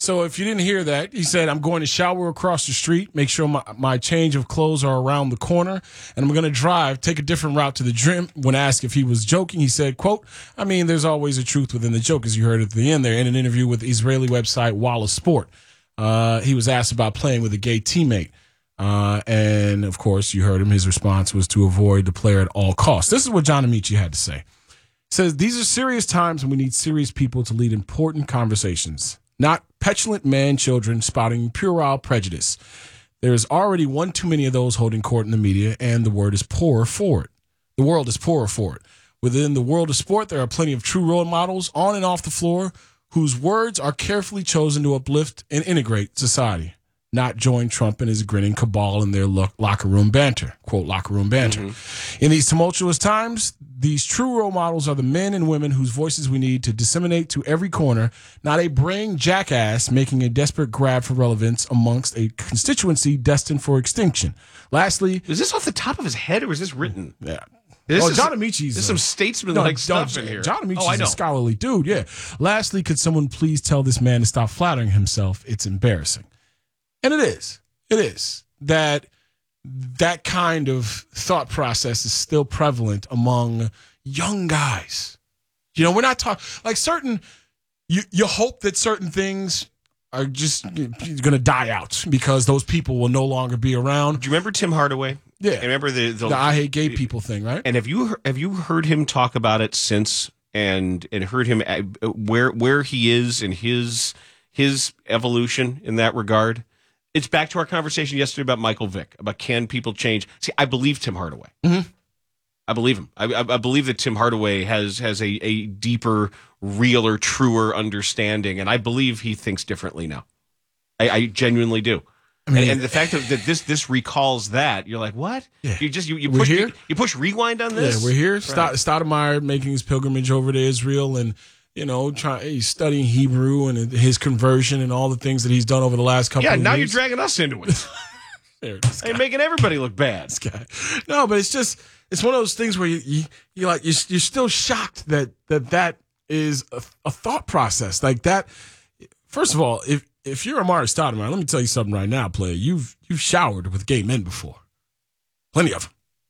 So if you didn't hear that, he said, I'm going to shower across the street, make sure my, my change of clothes are around the corner, and I'm going to drive, take a different route to the gym. When asked if he was joking, he said, quote, I mean, there's always a truth within the joke, as you heard at the end there. In an interview with Israeli website Walla Sport, uh, he was asked about playing with a gay teammate. Uh, and, of course, you heard him. His response was to avoid the player at all costs. This is what John Amici had to say. He says, these are serious times and we need serious people to lead important conversations, not petulant man children spouting puerile prejudice. There is already one too many of those holding court in the media, and the word is poorer for it. The world is poorer for it. Within the world of sport, there are plenty of true role models on and off the floor whose words are carefully chosen to uplift and integrate society, not join Trump and his grinning cabal in their lo- locker room banter, quote, locker room banter. Mm-hmm. In these tumultuous times, these true role models are the men and women whose voices we need to disseminate to every corner, not a brain jackass making a desperate grab for relevance amongst a constituency destined for extinction. Lastly, is this off the top of his head or is this written? Yeah. This oh, is, John Amici's There's some statesman-like no, stuff no, in here. John Amici's oh, I know. a scholarly dude, yeah. Lastly, could someone please tell this man to stop flattering himself? It's embarrassing. And it is. It is. That that kind of thought process is still prevalent among young guys. You know, we're not talking, like certain, you, you hope that certain things are just going to die out because those people will no longer be around. Do you remember Tim Hardaway? Yeah. I remember the, the, the I hate gay people thing, right? And have you have you heard him talk about it since, and and heard him uh, where where he is in his his evolution in that regard? It's back to our conversation yesterday about Michael Vick, about can people change? See, I believe Tim Hardaway. Mm-hmm. I believe him. I, I, I believe that Tim Hardaway has has a, a deeper, realer, truer understanding, and I believe he thinks differently now. I, I genuinely do. I mean, and, and the fact that, that this this recalls that, you're like, what? Yeah. You just you, you We're push here? You, you push rewind on this. Yeah, we're here. Right. St- Stoudemire making his pilgrimage over to Israel, and you know, trying he's studying Hebrew and his conversion and all the things that he's done over the last couple. Yeah, of now years. you're dragging us into it. There, and making everybody look bad. This guy. No, but it's just it's one of those things where you you you're like you're, you're still shocked that that that is a, a thought process like that. First of all, if if you're Amari Stoudemire, let me tell you something right now, player. You've you've showered with gay men before, plenty of them,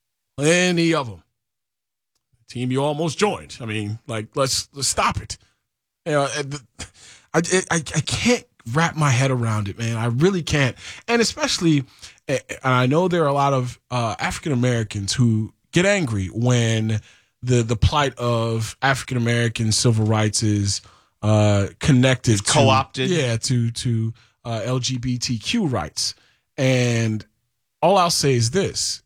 plenty of them. Team you almost joined. I mean, like let's let's stop it. You know, I I I can't wrap my head around it, man. I really can't, and especially, and I know there are a lot of uh, African Americans who get angry when the the plight of African American civil rights is uh, connected, it's co-opted, to, yeah, to to uh, L G B T Q rights. And all I'll say is this: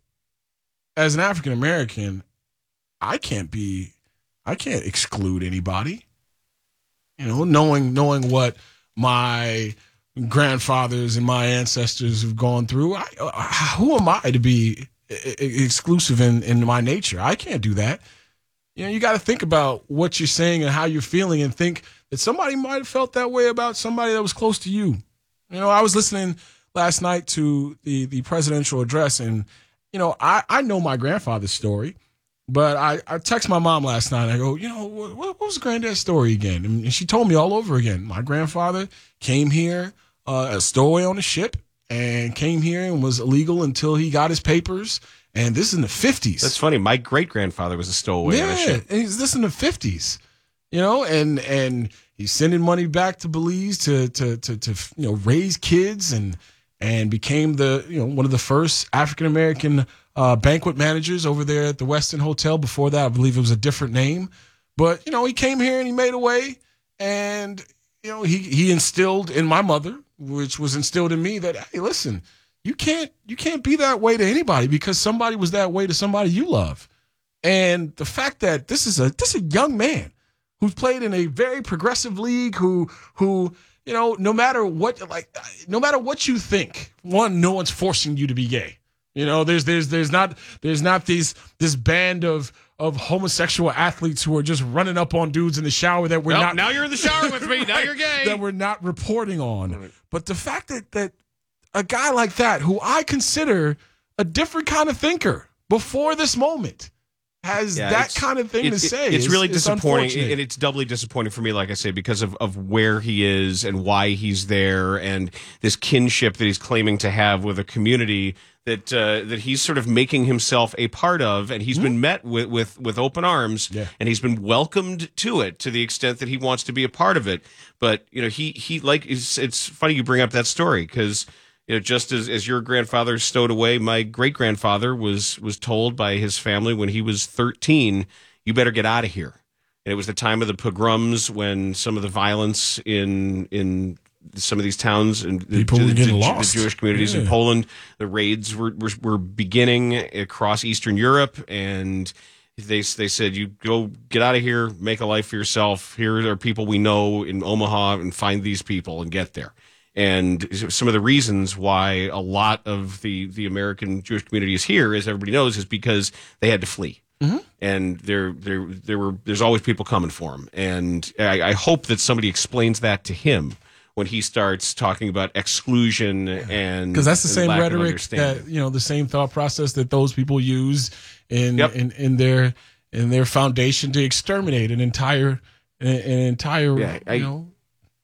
as an African American, I can't be, I can't exclude anybody. You know, knowing knowing what my grandfathers and my ancestors have gone through, I, uh, who am I to be exclusive in, in my nature? I can't do that. You know, you got to think about what you're saying and how you're feeling and think that somebody might have felt that way about somebody that was close to you. You know, I was listening last night to the, the presidential address, and, you know, I, I know my grandfather's story. But I, I text my mom last night and I go, you know, what, what was granddad's story again? And she told me all over again. My grandfather came here, uh, a stowaway on a ship, and came here and was illegal until he got his papers. And this is in the fifties. That's funny. My great-grandfather was a stowaway yeah, on a ship. And he's this in the fifties. You know, and and he's sending money back to Belize to to to, to you know raise kids and and became the you know one of the first African American Uh, banquet managers over there at the Westin Hotel. Before that, I believe it was a different name. But, you know, he came here and he made a way. And, you know, he, he instilled in my mother, which was instilled in me, that, hey, listen, you can't you can't be that way to anybody because somebody was that way to somebody you love. And the fact that this is a this is a young man who's played in a very progressive league, who who you know, no matter what like no matter what you think, one, no one's forcing you to be gay. You know, there's there's there's not there's not these this band of of homosexual athletes who are just running up on dudes in the shower that we're well, not. Now you're in the shower with me. Now you're gay. That we're not reporting on. But the fact that that a guy like that, who I consider a different kind of thinker before this moment, has Yeah, that it's- kind of thing it- to it- say. It's really it's disappointing, unfortunate. and it's doubly disappointing for me, like I say, because of, of where he is and why he's there, and this kinship that he's claiming to have with a community that uh, that he's sort of making himself a part of, and he's Mm-hmm. been met with, with, with open arms, and he's been welcomed to it to the extent that he wants to be a part of it. But you know, he he like it's, it's funny you bring up that story because. You know, just as, as your grandfather stowed away, my great grandfather was was told by his family when he was thirteen, "You better get out of here." And it was the time of the pogroms when some of the violence in in some of these towns and the, People were the, getting the, lost. the Jewish communities in Yeah. Poland, the raids were, were were beginning across Eastern Europe, and they they said, "You go get out of here, make a life for yourself. Here are people we know in Omaha, and find these people and get there." And some of the reasons why a lot of the, the American Jewish community is here, as everybody knows, is because they had to flee. Mm-hmm. And there, there, there were. There's always people coming for him. And I, I hope that somebody explains that to him when he starts talking about exclusion and because that's the and same lack of rhetoric understanding. that you know the same thought process that those people use in Yep. in, in their in their foundation to exterminate an entire an, an entire Yeah, I- you know.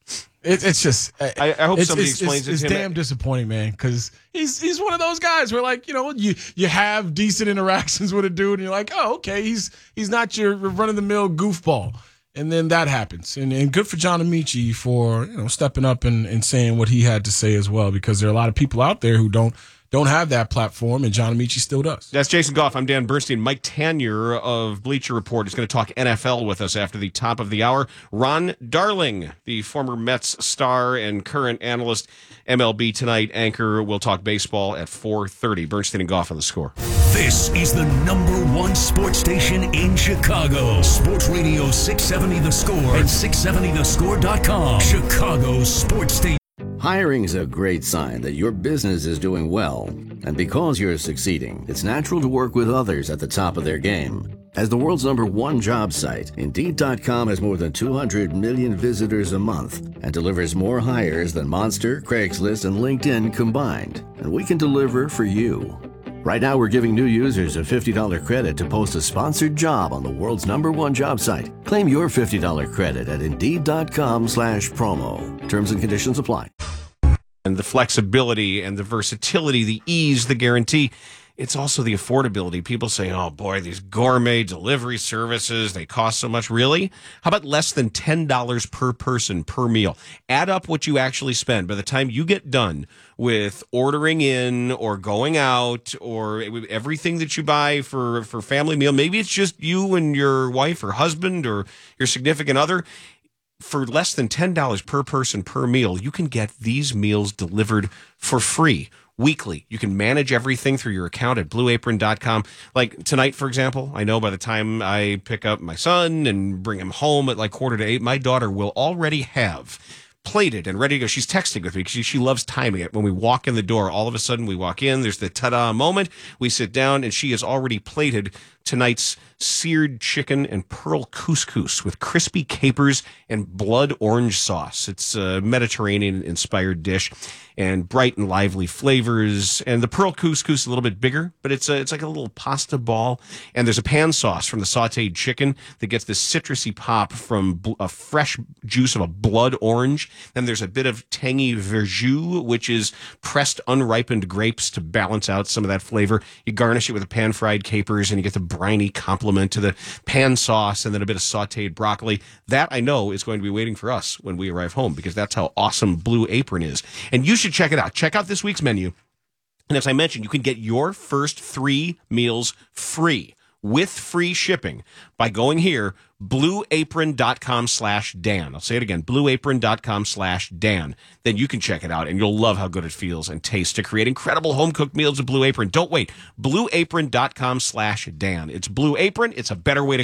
It, it's just. I, I hope it's, somebody it's, explains it's, it it's to him. damn disappointing, man. Because he's he's one of those guys where, like, you know, you you have decent interactions with a dude, and you're like, oh, okay, he's he's not your run of the mill goofball, and then that happens. And and good for John Amici for you know stepping up and, and saying what he had to say as well, because there are a lot of people out there who don't don't have that platform, and John Amici still does. That's Jason Goff. I'm Dan Bernstein. Mike Tanier of Bleacher Report is going to talk N F L with us after the top of the hour. Ron Darling, the former Mets star and current analyst, M L B Tonight anchor, will talk baseball at four thirty. Bernstein and Goff on the Score. This is the number one sports station in Chicago. Sports Radio six seventy The Score and six seventy the score dot com. Chicago's sports station. Hiring's a great sign that your business is doing well. And because you're succeeding, it's natural to work with others at the top of their game. As the world's number one job site, Indeed dot com has more than two hundred million visitors a month and delivers more hires than Monster, Craigslist, and LinkedIn combined. And we can deliver for you. Right now, we're giving new users a fifty dollars credit to post a sponsored job on the world's number one job site. Claim your fifty dollars credit at Indeed.com slash promo. Terms and conditions apply. And the flexibility and the versatility, the ease, the guarantee. It's also the affordability. People say, oh, boy, these gourmet delivery services, they cost so much. Really? How about less than ten dollars per person per meal? Add up what you actually spend. By the time you get done with ordering in or going out or everything that you buy for, for family meal, maybe it's just you and your wife or husband or your significant other. For less than ten dollars per person per meal, you can get these meals delivered for free weekly. You can manage everything through your account at blue apron dot com. Like tonight, for example, I know by the time I pick up my son and bring him home at like quarter to eight, my daughter will already have plated and ready to go. She's texting with me because she, she loves timing it. When we walk in the door, all of a sudden we walk in, there's the ta-da moment. We sit down and she has already plated tonight's seared chicken and pearl couscous with crispy capers and blood orange sauce. It's a Mediterranean-inspired dish and bright and lively flavors. And the pearl couscous is a little bit bigger, but it's a, it's like a little pasta ball. And there's a pan sauce from the sautéed chicken that gets this citrusy pop from bl- a fresh juice of a blood orange. Then there's a bit of tangy verjus, which is pressed unripened grapes to balance out some of that flavor. You garnish it with a pan-fried capers, and you get the briny complement to the pan sauce, and then a bit of sautéed broccoli. That, I know, is going to be waiting for us when we arrive home, because that's how awesome Blue Apron is. And you should check it out. Check out this week's menu. And as I mentioned, you can get your first three meals free with free shipping by going here, blue apron dot com slash Dan. I'll say it again, blue apron dot com slash Dan. Then you can check it out, and you'll love how good it feels and tastes to create incredible home-cooked meals with Blue Apron. Don't wait. blue apron dot com slash Dan. It's Blue Apron. It's a better way to...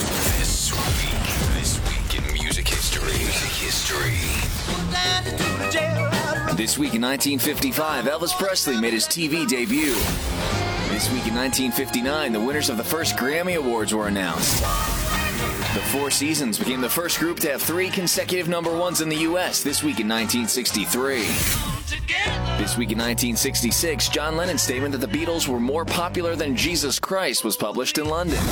This week, this week in music history. Music history. This week in nineteen fifty-five, Elvis Presley made his T V debut. This week in nineteen fifty-nine, the winners of the first Grammy Awards were announced. The Four Seasons became the first group to have three consecutive number ones in the U S this week in nineteen sixty-three. This week in nineteen sixty-six, John Lennon's statement that the Beatles were more popular than Jesus Christ was published in London.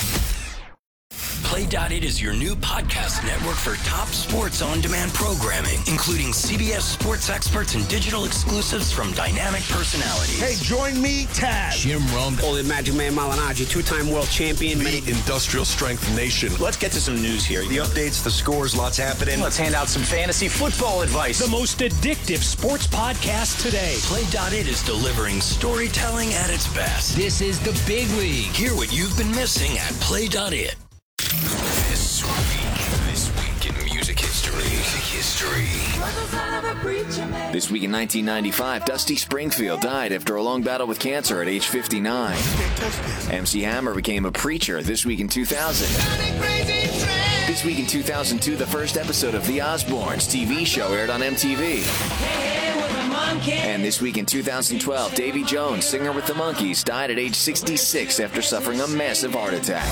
Play dot it is your new podcast network for top sports on-demand programming, including C B S sports experts and digital exclusives from dynamic personalities. Hey, join me, Taz. Jim Rome. Oh, the Magic Man Malignaggi, two-time world champion. The industrial strength nation. Let's get to some news here. The updates, the scores, lots happening. Let's hand out some fantasy football advice. The most addictive sports podcast today. Play dot it is delivering storytelling at its best. This is the big league. Hear what you've been missing at Play dot it. This week, this week in music history. Music history. This week in nineteen ninety-five, Dusty Springfield died after a long battle with cancer at age fifty-nine. M C Hammer became a preacher this week in two thousand. This week in two thousand two, the first episode of The Osbournes T V show aired on M T V. And this week in two thousand twelve, Davy Jones, singer with the Monkees, died at age sixty-six after suffering a massive heart attack.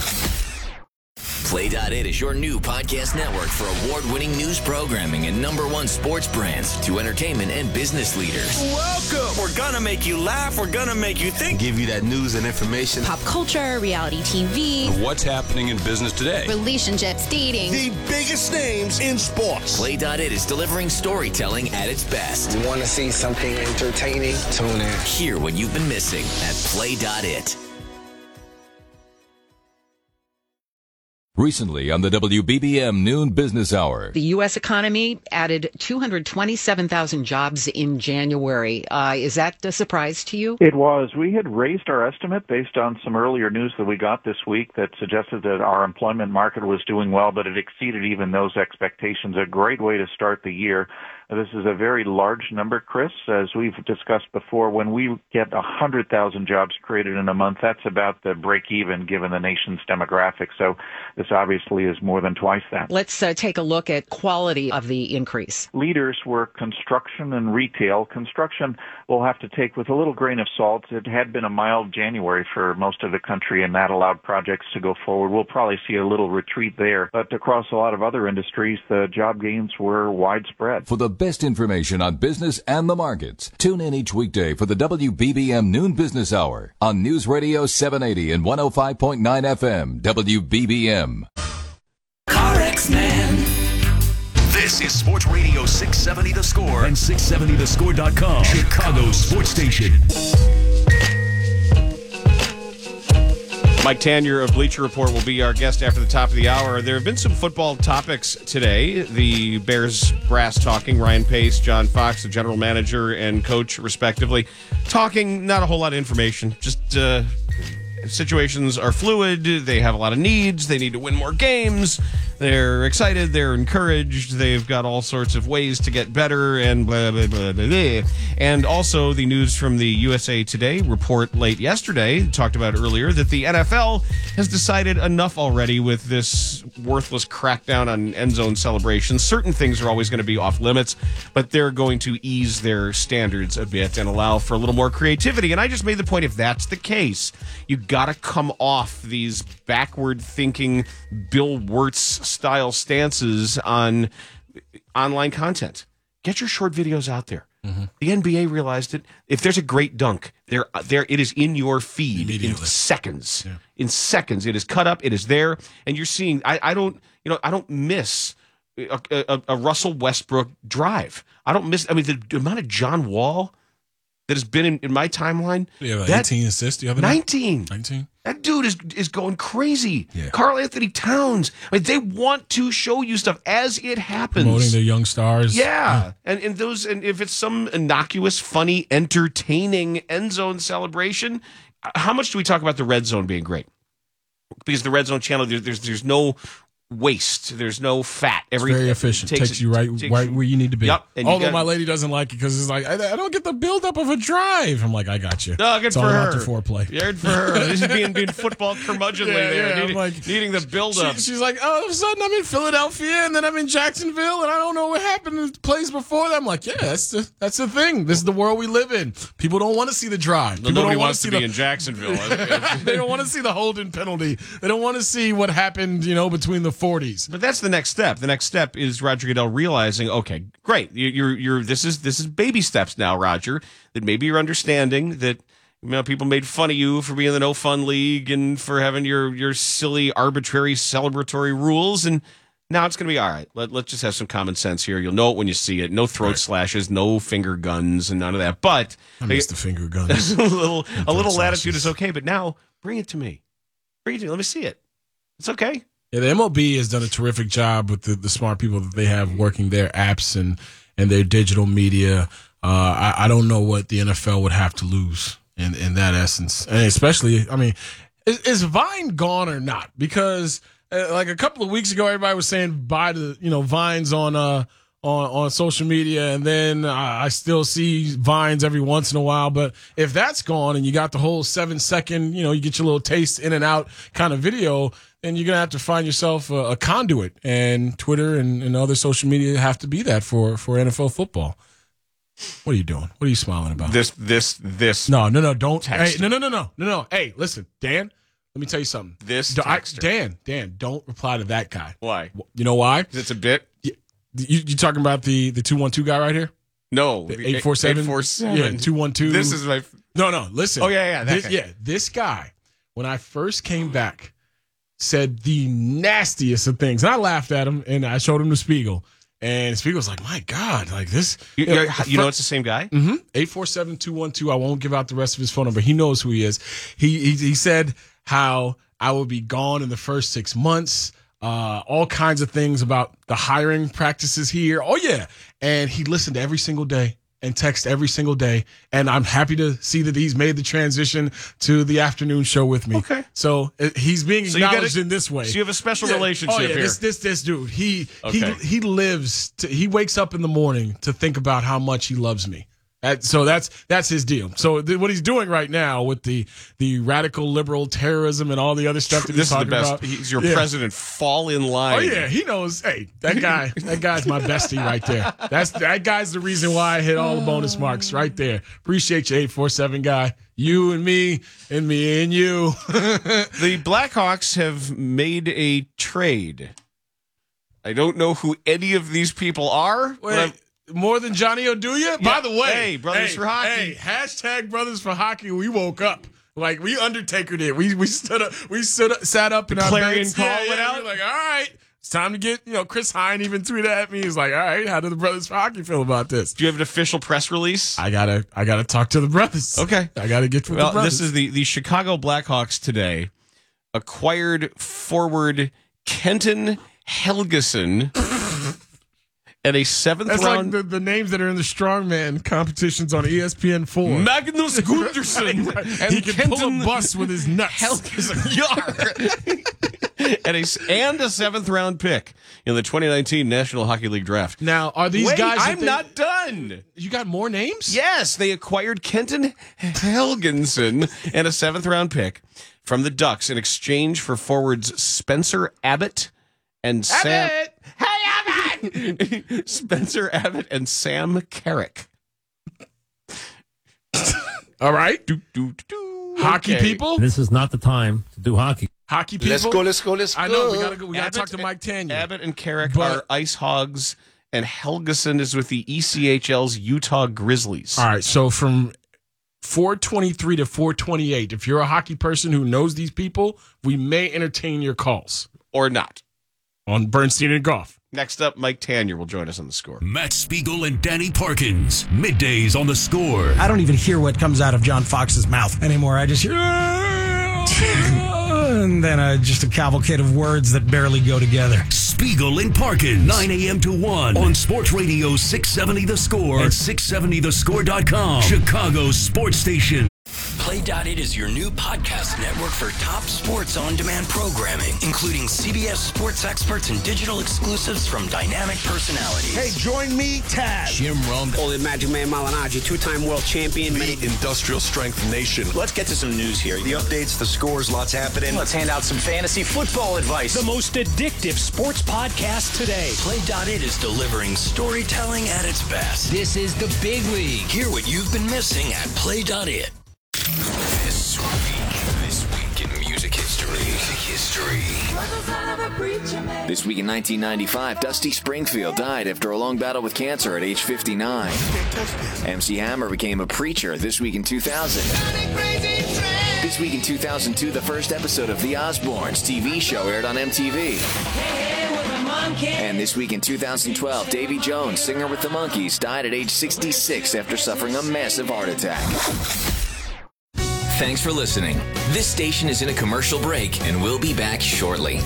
Play dot it is your new podcast network for award-winning news programming and number one sports brands to entertainment and business leaders. Welcome. We're gonna make you laugh. We're gonna make you think. Give you that news and information. Pop culture, reality T V, What's happening in business today? relationships, dating. The biggest names in sports. Play dot it is delivering storytelling at its best. You want to see something entertaining? Tune in. Hear what you've been missing at Play dot it. Recently on the W B B M Noon Business Hour. The U S economy added two hundred twenty-seven thousand jobs in January. Uh, is that a surprise to you? It was. We had raised our estimate based on some earlier news that we got this week that suggested that our employment market was doing well, but it exceeded even those expectations. A great way to start the year. This is a very large number, Chris. As we've discussed before, when we get one hundred thousand jobs created in a month, that's about the break-even given the nation's demographics. So this obviously is more than twice that. Let's uh, take a look at quality of the increase. Leaders were construction and retail. Construction we'll have to take with a little grain of salt. It had been a mild January for most of the country, and that allowed projects to go forward. We'll probably see a little retreat there. But across a lot of other industries, the job gains were widespread. For the best information on business and the markets, tune in each weekday for the W B B M Noon Business Hour on News Radio seven eighty and one oh five point nine F M, W B B M. CarX Man. This is Sports Radio six seventy The Score and six seventy the score dot com, Chicago's sports station. Mike Tanier of Bleacher Report will be our guest after the top of the hour. There have been some football topics today. The Bears brass talking, Ryan Pace, John Fox, the general manager and coach, respectively, talking not a whole lot of information. Just uh, situations are fluid. They have a lot of needs. They need to win more games. They're excited. They're encouraged. They've got all sorts of ways to get better and blah, blah, blah, blah, blah. And also the news from the U S A Today report late yesterday, talked about earlier, that the N F L has decided enough already with this worthless crackdown on end zone celebrations. Certain things are always going to be off limits, but they're going to ease their standards a bit and allow for a little more creativity. And I just made the point, if that's the case, you got to come off these backward thinking Bill Wirtz style stances on online content. Get your short videos out there. Mm-hmm. The N B A realized it. If there's a great dunk, there, there, it is in your feed in seconds. Yeah. In seconds, it is cut up. It is there, and you're seeing. I, I don't, you know, I don't miss a, a, a Russell Westbrook drive. I don't miss. I mean, the, the amount of John Wall that has been in, in my timeline. Yeah, like that, eighteen assists. You have nineteen. nineteen. That dude is is going crazy. Yeah. Karl Anthony Towns. I mean, they want to show you stuff as it happens. Promoting their young stars. Yeah. yeah. And and those and if it's some innocuous, funny, entertaining end zone celebration, how much do we talk about the red zone being great? Because the red zone channel, there, there's there's no waste. There's no fat. Every, it's very efficient. Takes, takes you right, takes right where you need to be. Yep. Although gotta, my lady doesn't like it because it's like, I, I don't get the buildup of a drive. I'm like, I got you. No, good it's for all her. About the foreplay. Good for her. This is being, being football curmudgeonly yeah, there. Yeah, needing, like, needing the buildup. She, she's like, all of a sudden I'm in Philadelphia and then I'm in Jacksonville and I don't know what happened in the plays before that. I'm like, yeah, that's the, that's the thing. This is the world we live in. People don't want to see the drive. Well, nobody don't wants to see be the, in Jacksonville. They don't want to see the holding penalty. They don't want to see what happened, you know, between the forties. But that's the next step. The next step is Roger Goodell realizing, okay, great, you- you're you're this is this is baby steps now, Roger. That maybe you're understanding that you know people made fun of you for being in the no fun league and for having your your silly arbitrary celebratory rules, and now it's going to be all right. Let, let's just have some common sense here. You'll know it when you see it. No throat right. slashes, no finger guns, and none of that. But I miss the finger guns. a little a little latitude is okay. But now bring it to me. Bring it to me. Let me see it. It's okay. Yeah, the M L B has done a terrific job with the, the smart people that they have working their apps and, and their digital media. Uh, I, I don't know what the N F L would have to lose in, in that essence. And especially, I mean, is, is Vine gone or not? Because uh, like a couple of weeks ago, everybody was saying bye to, you know, Vines on uh on, on social media. And then I, I still see Vines every once in a while. But if that's gone and you got the whole seven second, you know, you get your little taste in and out kind of video, then you're going to have to find yourself a, a conduit, and Twitter and, and other social media have to be that for, for N F L football. What are you doing? What are you smiling about? This, this, this. No, no, no, don't. Text. Hey, no, no, no, no, no, no. Hey, listen, Dan, let me tell you something. This Do- I- texter. Dan, Dan, don't reply to that guy. Why? You know why? It's a bit. You, you, you talking about the, the two one two guy right here? No. The eight four seven? eight four seven. Yeah, two one two. This is my. No, no, listen. Oh, yeah, yeah. That This, guy. yeah, this guy, when I first came back, said the nastiest of things. And I laughed at him, and I showed him the Spiegel. And Spiegel's like, my God, like this. You, you know, you you know it's the same guy? Mm-hmm. eight four seven, two one two. I won't give out the rest of his phone number. He knows who he is. He he, he said how I will be gone in the first six months. Uh, all kinds of things about the hiring practices here. Oh, yeah. And he listened every single day and text every single day. And I'm happy to see that he's made the transition to the afternoon show with me. Okay. So uh, he's being So you acknowledged gotta- in this way. so you have a special Yeah. relationship oh, yeah, here. This, this, this dude, he, Okay. he, he lives, to, he wakes up in the morning to think about how much he loves me. That, so that's that's his deal. So th- what he's doing right now with the the radical liberal terrorism and all the other stuff that he's This is the talking best. about. He's your Yeah. president. Fall in line. Oh yeah, he knows. Hey, that guy, that guy's my bestie right there. That's that guy's the reason why I hit all the bonus marks right there. Appreciate you, eight four seven guy. You and me, and me and you. The Blackhawks have made a trade. I don't know who any of these people are. but Wait, I'm- more than Johnny Oduya? By the way, Hey, Brothers hey, for Hockey. Hey, hashtag Brothers for Hockey. We woke up. Like we Undertaker did. We we stood up. We stood up, sat up in The our clarion beds. call Yeah, went yeah, out? we were like, all right, it's time to get. You know, Chris Hine even tweeted at me. He's like, all right, how do the Brothers for Hockey feel about this? Do you have an official press release? I gotta, I gotta talk to the brothers. Okay. I gotta get with Well, the brothers. this is the, the Chicago Blackhawks today acquired forward Kenton Helgeson and a seventh That's round. like the, the names that are in the strongman competitions on E S P N four. Magnus Gunderson and he can pull Kenton a bus with his nuts. Helgeson. Yar. and, a, and a seventh round pick in the twenty nineteen National Hockey League draft. Now, are these Wait, guys? that I'm they- not done. You got more names? Yes, they acquired Kenton Helgenson and a seventh round pick from the Ducks in exchange for forwards Spencer Abbott and Sam. Abbott! Hey, Abbott! Spencer Abbott and Sam Carrick. All right. Do, do, do, do. Hockey Okay. people? This is not the time to do hockey. Hockey people? Let's go, let's go, let's go. I know. We got to go. We got to Abbott talk to Mike Tanya. Abbott and Carrick But- are Ice Hogs, and Helgeson is with the E C H L's Utah Grizzlies. All right. So from four twenty-three to four twenty-eight, if you're a hockey person who knows these people, we may entertain your calls Or not. on Bernstein and Goff. Next up, Mike Tanya will join us on the score. Matt Spiegel and Danny Parkins. Middays on the Score. I don't even hear what comes out of John Fox's mouth anymore. I just hear, and then uh, just a cavalcade of words that barely go together. Spiegel and Parkins. nine a.m. to one on Sports Radio six seventy The Score and six seventy the score dot com. Chicago's sports station. Play dot it is your new podcast network for top sports on-demand programming, including C B S sports experts and digital exclusives from dynamic personalities. Hey, join me, Taz. Jim Rome. Oh, the Magic Man Malinaji, two-time world champion. The industrial strength nation. Let's get to some news here. The updates, the scores, lots happening. Let's hand out some fantasy football advice. The most addictive sports podcast today. Play dot it is delivering storytelling at its best. This is the big league. Hear what you've been missing at Play dot it. This week, this week in music history. Music history. This week in nineteen ninety-five, Dusty Springfield died after a long battle with cancer at age fifty-nine. M C Hammer became a preacher this week in two thousand. This week in two thousand two, the first episode of The Osbournes T V show aired on M T V. And this week in two thousand twelve, Davy Jones, singer with the Monkees, died at age sixty-six after suffering a massive heart attack. Thanks for listening. This station is in a commercial break, and we'll be back shortly.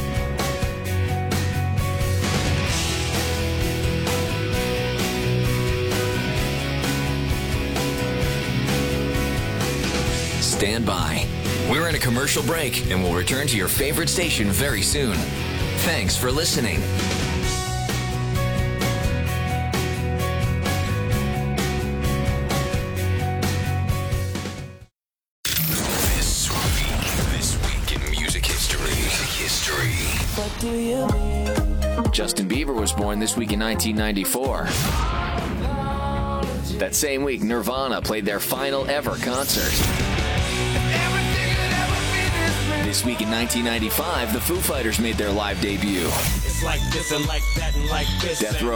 Stand by. We're in a commercial break, and we'll return to your favorite station very soon. Thanks for listening. This week, this week in music history. Music history. What do you mean? Justin Bieber was born this week in nineteen ninety-four. That same week, Nirvana played their final ever concert. This week in nineteen ninety-five, the Foo Fighters made their live debut. It's like this and like that and like this. Death Row